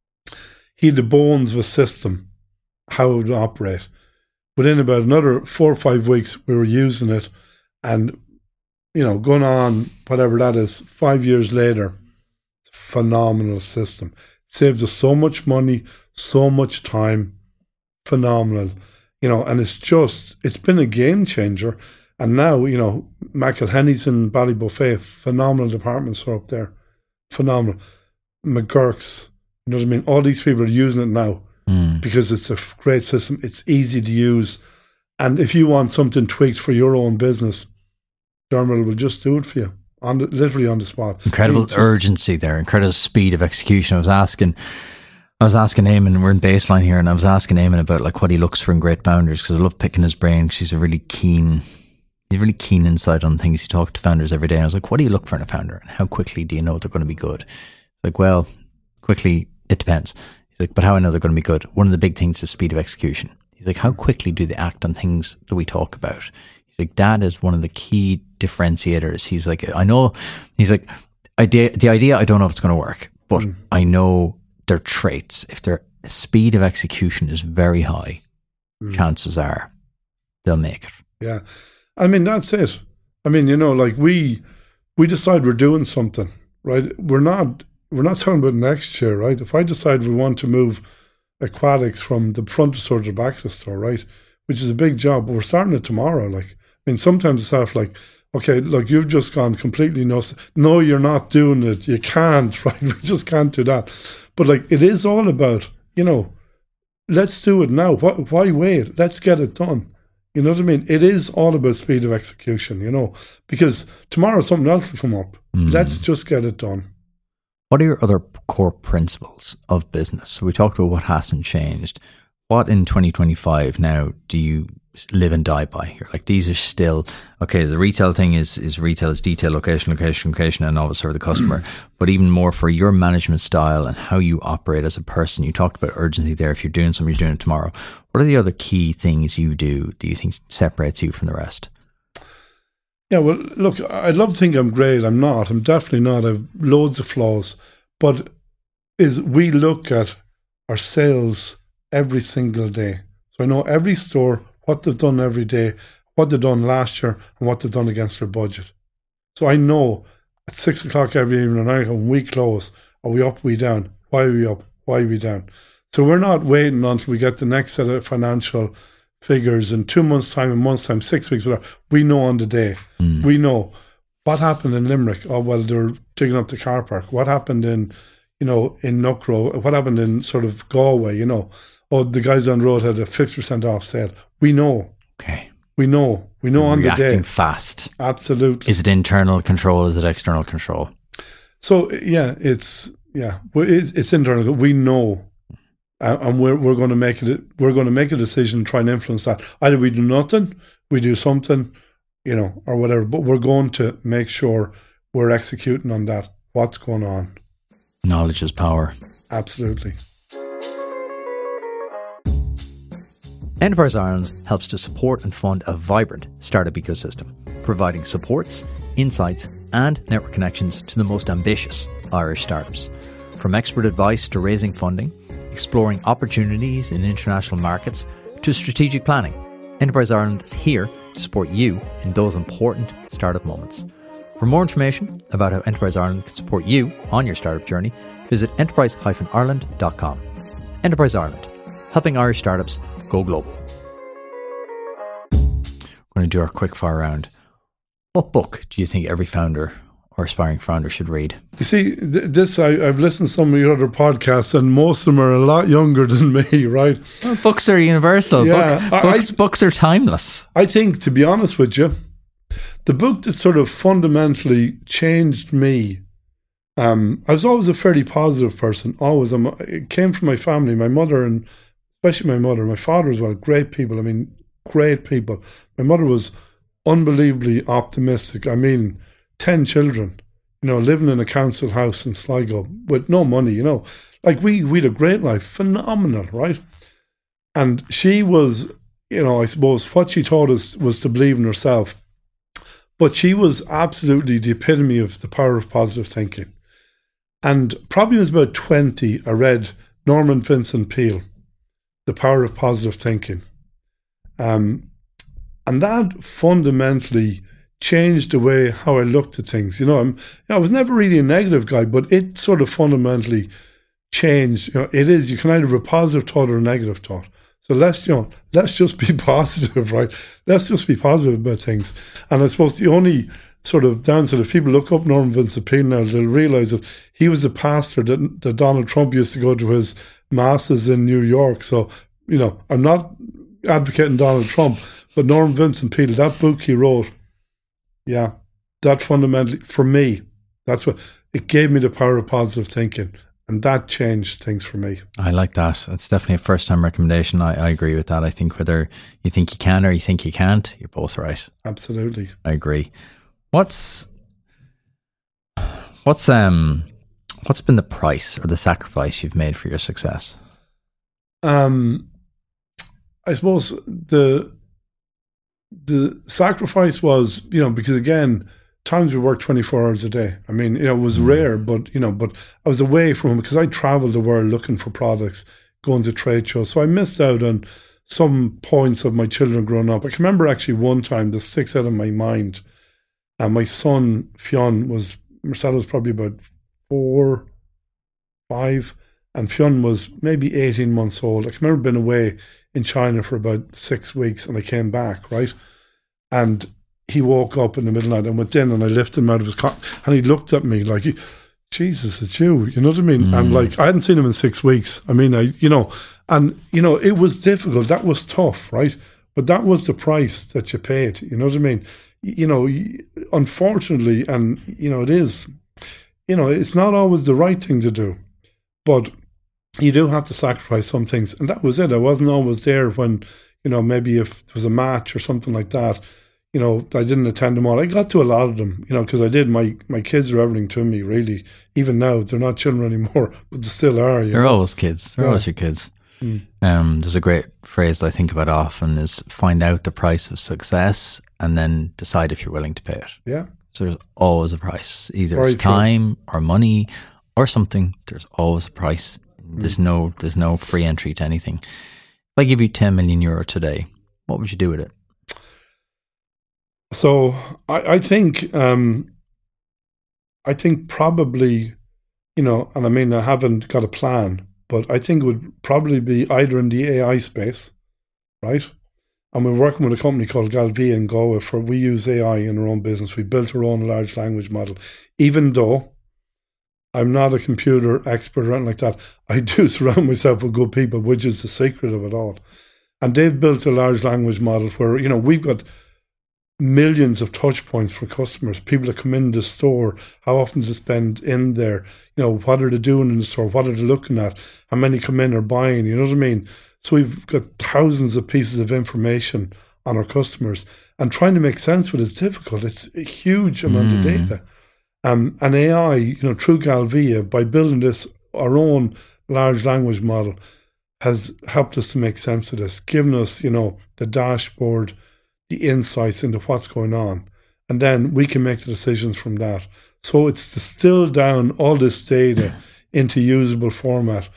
He had the bones of a system, how it would operate. Within about another 4 or 5 weeks, we were using it, and, you know, going on, whatever that is, 5 years later, it's a phenomenal system. It saves us so much money, so much time, phenomenal. You know, and it's been a game changer. And now, you know, McElhenny's in Ballybuffet, phenomenal department store up there, phenomenal. McGurk's, you know what I mean? All these people are using it now because it's a great system. It's easy to use. And if you want something tweaked for your own business, Dermot will just do it for you, literally on the spot. Incredible urgency there, incredible speed of execution. I was asking Eamon, we're in baseline here, and I was asking Eamon about like what he looks for in great founders, because I love picking his brain, because he's a really keen insight on things. He talks to founders every day. And I was like, what do you look for in a founder, and how quickly do you know they're going to be good? Like, well, quickly, it depends. He's like, but how I know they're going to be good? One of the big things is speed of execution. He's like, how quickly do they act on things that we talk about? He's like, that is one of the key differentiators. He's like, I know, he's like, the idea, I don't know if it's going to work, but I know their traits. If their speed of execution is very high, chances are they'll make it. Yeah. I mean, that's it. I mean, you know, like we decide we're doing something, right? We're not talking about next year, right? If I decide we want to move aquatics from the front store to the back of the store, right? Which is a big job, but we're starting it tomorrow. Like, I mean, sometimes it's half like, okay, look, you've just gone completely nuts. No, you're not doing it. You can't, right? We just can't do that. But like, it is all about, you know, let's do it now. Why wait? Let's get it done. You know what I mean? It is all about speed of execution, you know, because tomorrow something else will come up. Let's just get it done. What are your other core principles of business? So we talked about what hasn't changed. What in 2025 now do you live and die by here? Like, these are still, okay, the retail thing is retail, is detail, location, and always serve the customer. But even more for your management style and how you operate as a person, you talked about urgency there. If you're doing something, you're doing it tomorrow. What are the other key things you do you think separates you from the rest? Yeah, well, look, I'd love to think I'm great. I'm not. I'm definitely not. I've loads of flaws. But we look at our sales every single day. So I know every store, what they've done every day, what they've done last year, and what they've done against their budget. So I know at 6 o'clock every evening, when we close, are we up, are we down? Why are we up? Why are we down? So we're not waiting until we get the next set of financial figures in 2 months' time, a month's time, 6 weeks, whatever. We know on the day. We know what happened in Limerick. Oh, well, they're digging up the car park. What happened in Nuckrow? What happened in sort of Galway, you know? Oh, the guys on the road had a 50% off sale. We know. Okay. We know. We know on the day. Reacting fast. Absolutely. Is it internal control? Is it external control? So, it's internal. We know. And we're going to make it. We're going to make a decision and try and influence that. Either we do nothing, we do something, you know, or whatever. But we're going to make sure we're executing on that. What's going on? Knowledge is power. Absolutely. Enterprise Ireland helps to support and fund a vibrant startup ecosystem, providing supports, insights, and network connections to the most ambitious Irish startups. From expert advice to raising funding, exploring opportunities in international markets, to strategic planning, Enterprise Ireland is here to support you in those important startup moments. For more information about how Enterprise Ireland can support you on your startup journey, visit enterprise-ireland.com. Enterprise Ireland, helping Irish startups go global. We're going to do our quick fire round. What book do you think every founder or aspiring founder should read? You see, I've listened to some of your other podcasts, and most of them are a lot younger than me, right? Well, books are universal. Yeah, Books are timeless. I think, to be honest with you, the book that sort of fundamentally changed me I was always a fairly positive person. Always, it came from my family, my mother, and especially my mother, my father as well. Great people. I mean, great people. My mother was unbelievably optimistic. I mean, 10 children, living in a council house in Sligo with no money. Like we had a great life, phenomenal, right? And she was, I suppose what she taught us was to believe in herself. But she was absolutely the epitome of the power of positive thinking. And probably when I was about 20, I read Norman Vincent Peale, The Power of Positive Thinking. And that fundamentally changed the way how I looked at things. I was never really a negative guy, but it sort of fundamentally changed. You can either have a positive thought or a negative thought. So let's just be positive, right? Let's just be positive about things. And I suppose the only sort of downside, if people look up Norman Vincent Peale now, they'll realise that he was the pastor that Donald Trump used to go to his masses in New York. So, I'm not advocating Donald Trump, but Norman Vincent Peale, that book he wrote, that fundamentally, for me, that's what, it gave me the power of positive thinking. And that changed things for me. I like that. It's definitely a first-time recommendation. I agree with that. I think whether you think you can or you think you can't, you're both right. Absolutely. I agree. What's been the price or the sacrifice you've made for your success? I suppose the sacrifice was, because again, times we worked 24 hours a day. I mean, it was rare, but I was away from home because I traveled the world looking for products, going to trade shows. So I missed out on some points of my children growing up. I can remember actually one time that sticks out of my mind. And my son, Fionn, Marcelo was probably about 4, 5, and Fionn was maybe 18 months old. I can remember being away in China for about 6 weeks, and I came back, right? And he woke up in the middle of the night and went in, and I lifted him out of his cot, and he looked at me like, Jesus, it's you, you know what I mean? And like, I hadn't seen him in 6 weeks. I mean, it was difficult. That was tough, right? But that was the price that you paid, you know what I mean? Unfortunately, and it is, it's not always the right thing to do, but you do have to sacrifice some things. And that was it. I wasn't always there when, maybe if there was a match or something like that, I didn't attend them all. I got to a lot of them, because I did. My kids are everything to me, really. Even now, they're not children anymore, but they still are. They're always kids. They're always your kids. There's a great phrase that I think about often is find out the price of success and then decide if you're willing to pay it. Yeah. So there's always a price. Either it's time or money or something. There's always a price. There's no free entry to anything. If I give you 10 million euro today, what would you do with it? So I think probably, and I mean, I haven't got a plan, but I think it would probably be either in the AI space, right? And we're working with a company called Galvia in Galway we use AI in our own business. We built our own large language model. Even though I'm not a computer expert or anything like that, I do surround myself with good people, which is the secret of it all. And they've built a large language model where, we've got millions of touch points for customers, people that come in the store, how often do they spend in there, what are they doing in the store, what are they looking at, how many come in or buying, you know what I mean? So we've got thousands of pieces of information on our customers, and trying to make sense of it is difficult. It's a huge amount of data. And AI, through Galvia, by building our own large language model, has helped us to make sense of this, given us, the dashboard, the insights into what's going on. And then we can make the decisions from that. So it's distilled down all this data into usable format,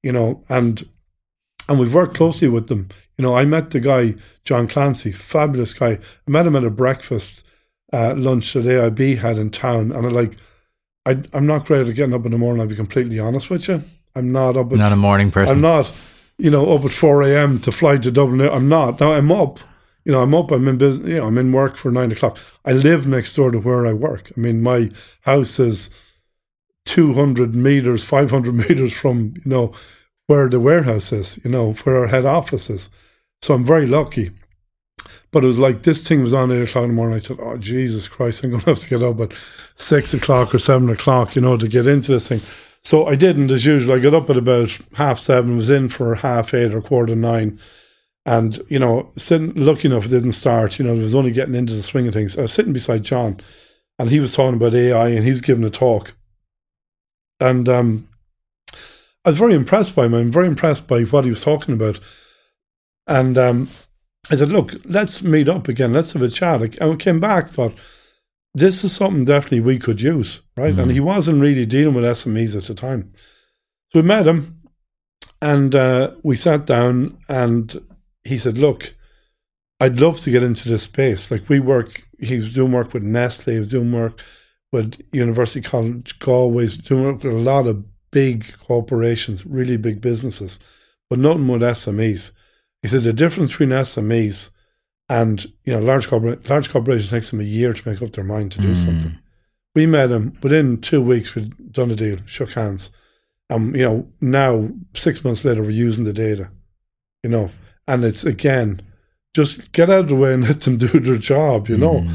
and we've worked closely with them. I met the guy, John Clancy, fabulous guy. I met him at a breakfast lunch that AIB had in town. And I'm not great at getting up in the morning, I'll be completely honest with you. I'm not up at... Not a morning person. I'm not, up at 4 a.m. to fly to Dublin. I'm not. Now I'm up. I'm in business, I'm in work for 9 o'clock. I live next door to where I work. I mean, my house is 200 meters, 500 meters from, where the warehouse is, where our head office is. So I'm very lucky. But it was like this thing was on 8 o'clock in the morning. I thought, oh, Jesus Christ, I'm going to have to get up at 6 o'clock or 7 o'clock, you know, to get into this thing. So I didn't, as usual. I got up at about 7:30, was in for 8:30 or 9:15. And, you know, lucky enough it didn't start. You know, I was only getting into the swing of things. I was sitting beside John, and he was talking about AI, and he was giving a talk. And I was very impressed by him. I'm very impressed by what he was talking about. And I said, look, let's meet up again. Let's have a chat. And we came back, thought, this is something definitely we could use, right? And he wasn't really dealing with SMEs at the time. So we met him, and we sat down, and he said, look, I'd love to get into this space. Like he was doing work with Nestle, he was doing work with University College Galway, he was doing work with a lot of big corporations, really big businesses, but nothing with SMEs. He said the difference between SMEs and, you know, large corporations takes them a year to make up their mind to do something. We met him, within 2 weeks we'd done a deal, shook hands. And, you know, now 6 months later we're using the data, you know. And it's, again, just get out of the way and let them do their job, you know.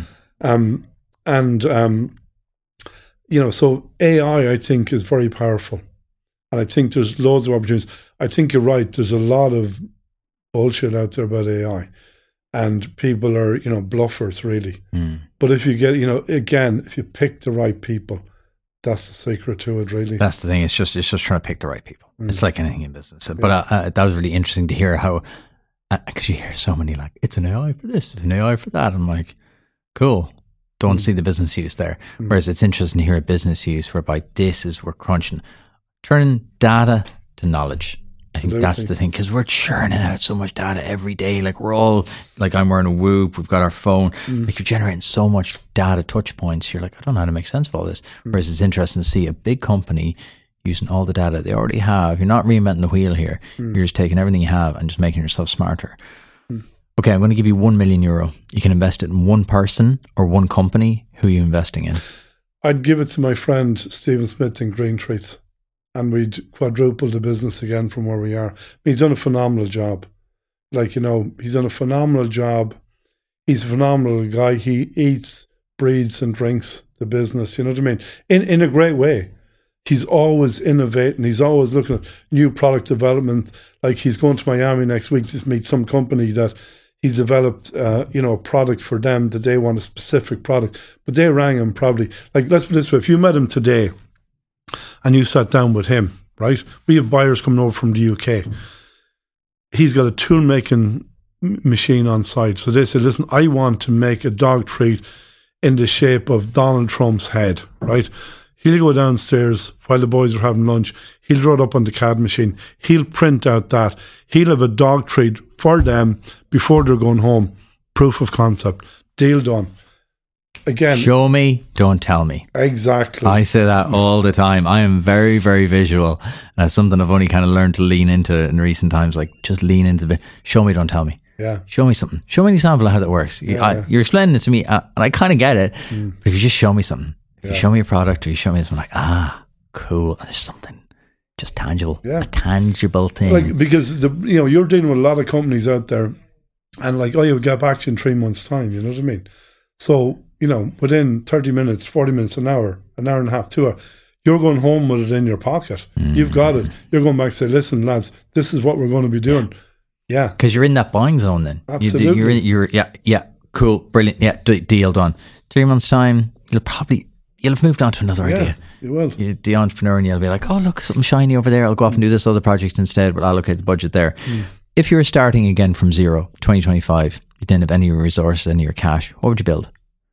You know, so AI, I think, is very powerful. And I think there's loads of opportunities. I think you're right. There's a lot of bullshit out there about AI. And people are, you know, bluffers, really. But if you get, you know, again, if you pick the right people, that's the secret to it, really. That's the thing. It's just trying to pick the right people. It's like anything in business. But that was really interesting to hear how, because you hear so many like, it's an AI for this, it's an AI for that. I'm like, cool. Don't see the business use there. Whereas it's interesting to hear a business use whereby we're crunching, turning data to knowledge. I think that's the thing, because we're churning out so much data every day. Like we're all, like I'm wearing a Whoop, we've got our phone. Like you're generating so much data touch points. You're like, I don't know how to make sense of all this. Whereas it's interesting to see a big company using all the data they already have. You're not reinventing the wheel here. You're just taking everything you have and just making yourself smarter. Okay, I'm going to give you €1 million. You can invest it in one person or one company. Who are you investing in? I'd give it to my friend Stephen Smith in Green Treats, and we'd quadruple the business again from where we are. He's done a phenomenal job. Like, you know, he's done a phenomenal job. He's a phenomenal guy. He eats, breathes and drinks the business, you know what I mean? In a great way. He's always innovating. He's always looking at new product development. Like he's going to Miami next week to meet some company that he's developed, you know, a product for them that they want, a specific product. But they rang him probably, like, let's put it this way, if you met him today and you sat down with him, right? We have buyers coming over from the UK. He's got a tool making machine on site. So they said, listen, I want to make a dog treat in the shape of Donald Trump's head, right? He'll go downstairs while the boys are having lunch. He'll draw it up on the CAD machine. He'll print out that. He'll have a dog treat for them before they're going home. Proof of concept. Deal done. Again. Show me, don't tell me. Exactly. I say that all the time. I am very, very visual. And that's something I've only kind of learned to lean into in recent times. Like, just lean into the show me, don't tell me. Yeah. Show me something. Show me an example of how that works. You're explaining it to me, and I kind of get it. But if you just show me something, if you show me a product or you show me this, I'm like, cool. And there's something just tangible, a tangible thing. Like, because you're dealing with a lot of companies out there, and like, you'll get back to you in 3 months' time. You know what I mean? So, within 30 minutes, 40 minutes, an hour and a half, 2 hours, you're going home with it in your pocket. You've got it. You're going back and say, listen, lads, this is what we're going to be doing. Yeah. Because you're in that buying zone then. Absolutely. You're cool, brilliant. Yeah, deal done. 3 months' time, you'll have moved on to another idea. You will. You're the entrepreneur, and you'll be like, oh, look, something shiny over there. I'll go off and do this other project instead, but I'll allocate the budget there. If you were starting again from zero, 2025, you didn't have any resources, any of your cash, what would you build?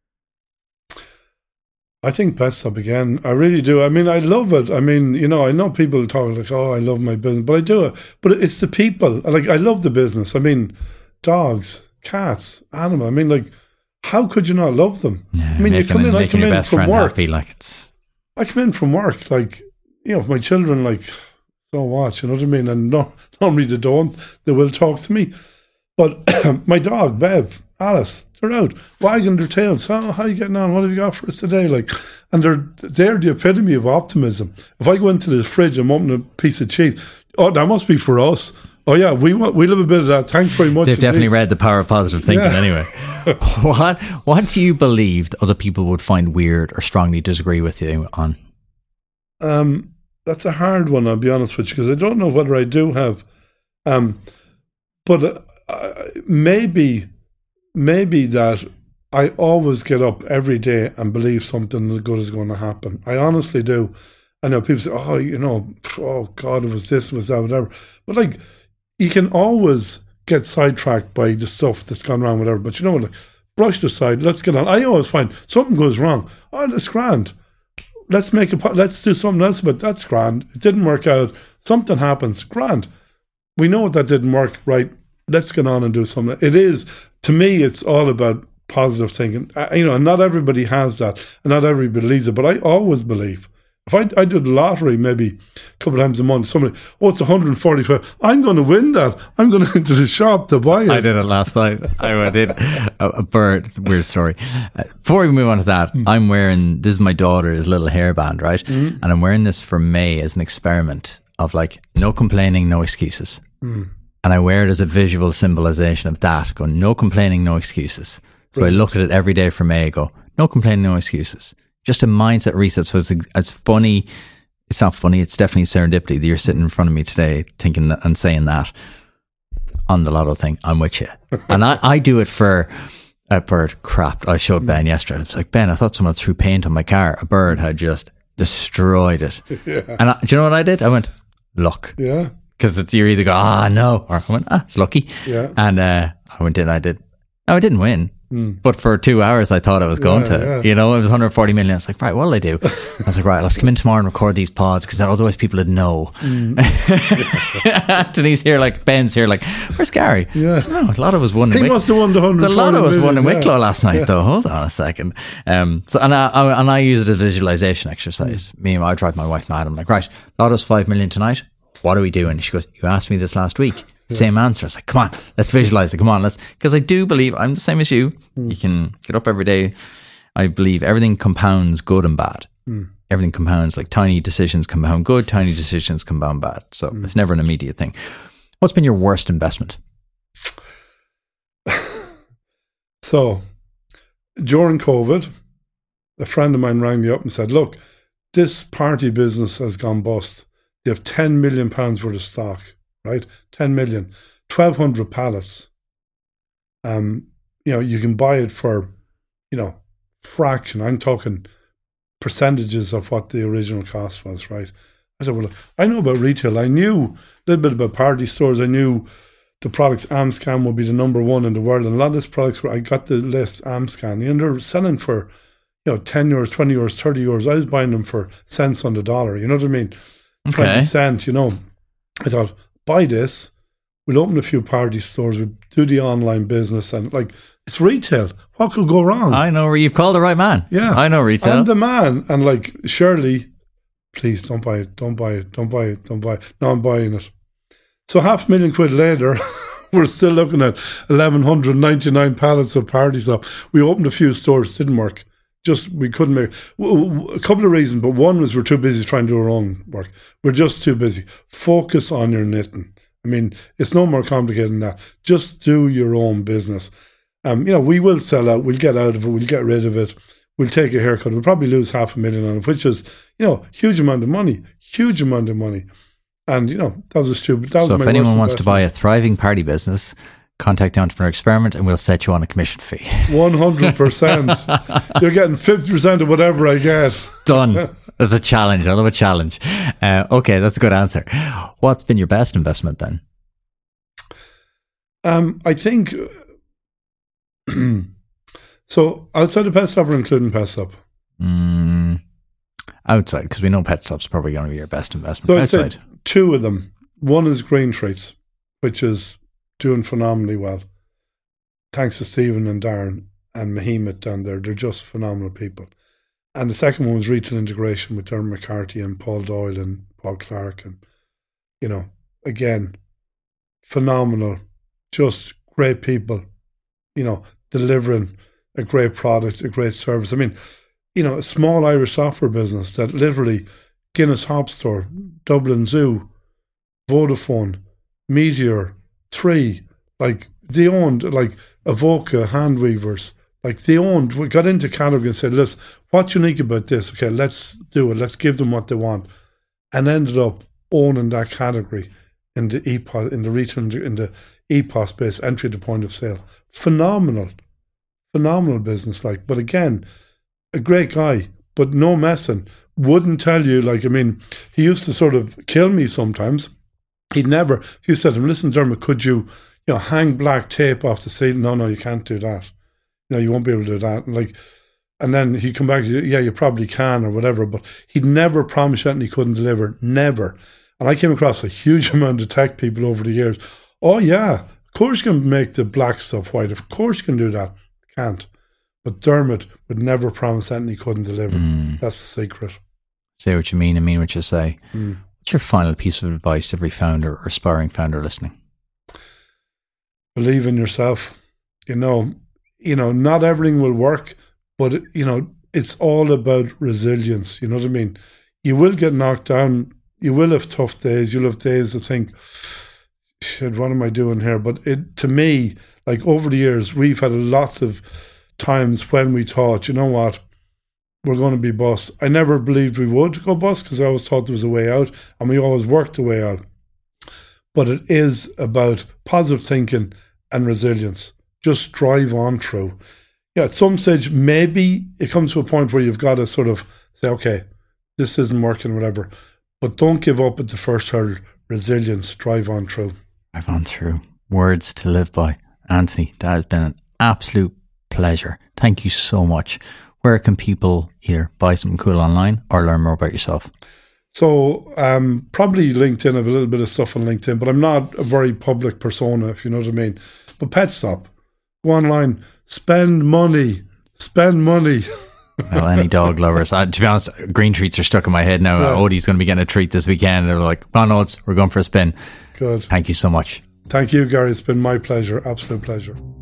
I think PetStop again. I really do. I mean, I love it. I mean, I know people talk like, I love my business, but I do it. But it's the people. Like, I love the business. I mean, dogs, cats, animals. I mean, like, how could you not love them? Yeah, I mean, I come in from work. I come in from work, like, if my children, like, so what, you know what I mean? And normally they don't. They will talk to me. But my dog, Bev, Alice, they're out wagging their tails. Oh, how are you getting on? What have you got for us today? Like, and they're the epitome of optimism. If I go into the fridge and open a piece of cheese, that must be for us. Oh yeah, we love a bit of that. Thanks very much. They've definitely read The Power of Positive Thinking anyway. What do you believe other people would find weird or strongly disagree with you on? That's a hard one, I'll be honest with you, because I don't know whether I do have. But maybe that I always get up every day and believe something good is going to happen. I honestly do. I know people say, oh God, it was this, it was that, whatever. But like, you can always get sidetracked by the stuff that's gone wrong, whatever. But you know what? Like, brush it aside. Let's get on. I always find something goes wrong. Oh, that's grand. Let's do something else, but that's grand. It didn't work out. Something happens. Grand. We know that didn't work. Right. Let's get on and do something. It is, to me, it's all about positive thinking. And not everybody has that, and not everybody believes it. But I always believe. If I do the lottery maybe a couple of times a month, somebody, it's 145. I'm going to win that. I'm going into the shop to buy it. I did it last night. I did a bird. It's a weird story. Before we move on to that, I'm wearing, this is my daughter's little hairband, right? And I'm wearing this for May as an experiment of like, no complaining, no excuses. And I wear it as a visual symbolization of that, going, no complaining, no excuses. So I look at it every day for May, I go, no complaining, no excuses. Just a mindset reset. So it's funny. It's not funny. It's definitely serendipity that you're sitting in front of me today thinking that and saying that on the lotto thing. I'm with you. And I do it for a bird. Crap. I showed Ben yesterday. I was like, Ben, I thought someone threw paint on my car. A bird had just destroyed it. Yeah. And do you know what I did? I went, luck. Yeah. Because you're either go, no. Or I went, it's lucky. Yeah. And I went in, I did. No, I didn't win. But for 2 hours I thought I was going to. It was 140 million. I was like, right, what'll I do? I was like, right, I'll have to come in tomorrow and record these pods because otherwise people would know. Denise here, like, Ben's here, like, where's Gary? Yeah. No, a lot of us won. He must have won the 140 million. The lot of us won in Wicklow last night, though. Hold on a second. So I use it as a visualization exercise. I drive my wife mad. I'm like, right, Lotto's 5 million tonight. What are we doing? She goes, you asked me this last week. Same answer. It's like, come on, let's visualize it. Come on, because I do believe I'm the same as you. You can get up every day. I believe everything compounds good and bad. Everything compounds, like tiny decisions compound good, tiny decisions compound bad. So it's never an immediate thing. What's been your worst investment? So during COVID, a friend of mine rang me up and said, look, this party business has gone bust. They have £10 million worth of stock. Right, 10 million, 1,200 pallets. You can buy it for, fraction. I'm talking percentages of what the original cost was. Right. I said, well, I know about retail. I knew a little bit about party stores. I knew the products Amscan would be the number one in the world, and a lot of these products I got the list Amscan. They're selling for, 10 euros, 20 euros, 30 euros. I was buying them for cents on the dollar. You know what I mean? Okay. 20 cents. I thought, buy this, we'll open a few party stores, we'll do the online business, and it's retail. What could go wrong? I know where you've called the right man. Yeah. I know retail. I'm the man. And Shirley, please don't buy it, don't buy it, don't buy it, don't buy it. No, I'm buying it. So £500,000 later, we're still looking at 1,199 pallets of party stuff. We opened a few stores, didn't work. We couldn't make a couple of reasons, but one was we're too busy trying to do our own work. We're just too busy. Focus on your knitting. I mean, it's no more complicated than that. Just do your own business. We will sell out. We'll get out of it. We'll get rid of it. We'll take a haircut. We'll probably lose $500,000 on it, which is, huge amount of money. Huge amount of money. And, that was a stupid. So if anyone wants to buy a thriving party business, contact the Entrepreneur Experiment and we'll set you on a commission fee. 100%. You're getting 50% of whatever I get. Done. That's a challenge. I love a challenge. Okay, that's a good answer. What's been your best investment then? I think so outside of Pet Stop or including Pet Stop? Outside, because we know Pet Stop's probably going to be your best investment. So outside. I'd say two of them. One is Green Treats, which is doing phenomenally well. Thanks to Stephen and Darren and Mahemet down there. They're just phenomenal people. And the second one was Retail Integration with Dermot McCarthy and Paul Doyle and Paul Clark. And, again, phenomenal, just great people, delivering a great product, a great service. I mean, a small Irish software business that literally Guinness Hop Store, Dublin Zoo, Vodafone, Meteor, 3, like they owned like Avoca hand weavers. Like we got into category and said, listen, what's unique about this? Okay, let's do it. Let's give them what they want. And ended up owning that category in the EPOS, in the retail, in the EPOS space, entry to point of sale. Phenomenal business. Like, but again, a great guy, but no messing. Wouldn't tell you, like, I mean, he used to sort of kill me sometimes. He'd never, if you said to him, listen, Dermot, could you hang black tape off the ceiling? No, you can't do that. No, you won't be able to do that. And then he'd come back, yeah, you probably can or whatever, but he'd never promise you anything he couldn't deliver. Never. And I came across a huge amount of tech people over the years. Oh, yeah, of course you can make the black stuff white. Of course you can do that. Can't. But Dermot would never promise anything he couldn't deliver. That's the secret. Say what you mean and mean what you say. What's your final piece of advice to every founder or aspiring founder listening? Believe in yourself. Not everything will work, but, it's all about resilience. You know what I mean? You will get knocked down. You will have tough days. You'll have days that think, shit, what am I doing here? But to me, like over the years, we've had lots of times when we thought, you know what, we're going to be bust. I never believed we would go bust because I always thought there was a way out, and we always worked the way out. But it is about positive thinking and resilience. Just drive on through. Yeah, at some stage, maybe it comes to a point where you've got to sort of say, okay, this isn't working, whatever. But don't give up at the first hurdle. Resilience, drive on through. Drive on through. Words to live by. Anthony, that has been an absolute pleasure. Thank you so much. Where can people either buy something cool online or learn more about yourself? So probably LinkedIn. I have a little bit of stuff on LinkedIn, but I'm not a very public persona, if you know what I mean. But PetStop. Go online. Spend money. Well, any dog lovers. To be honest, green treats are stuck in my head now. Yeah. Odie's going to be getting a treat this weekend. They're like, come on, Ods, we're going for a spin. Good. Thank you so much. Thank you, Gary. It's been my pleasure. Absolute pleasure.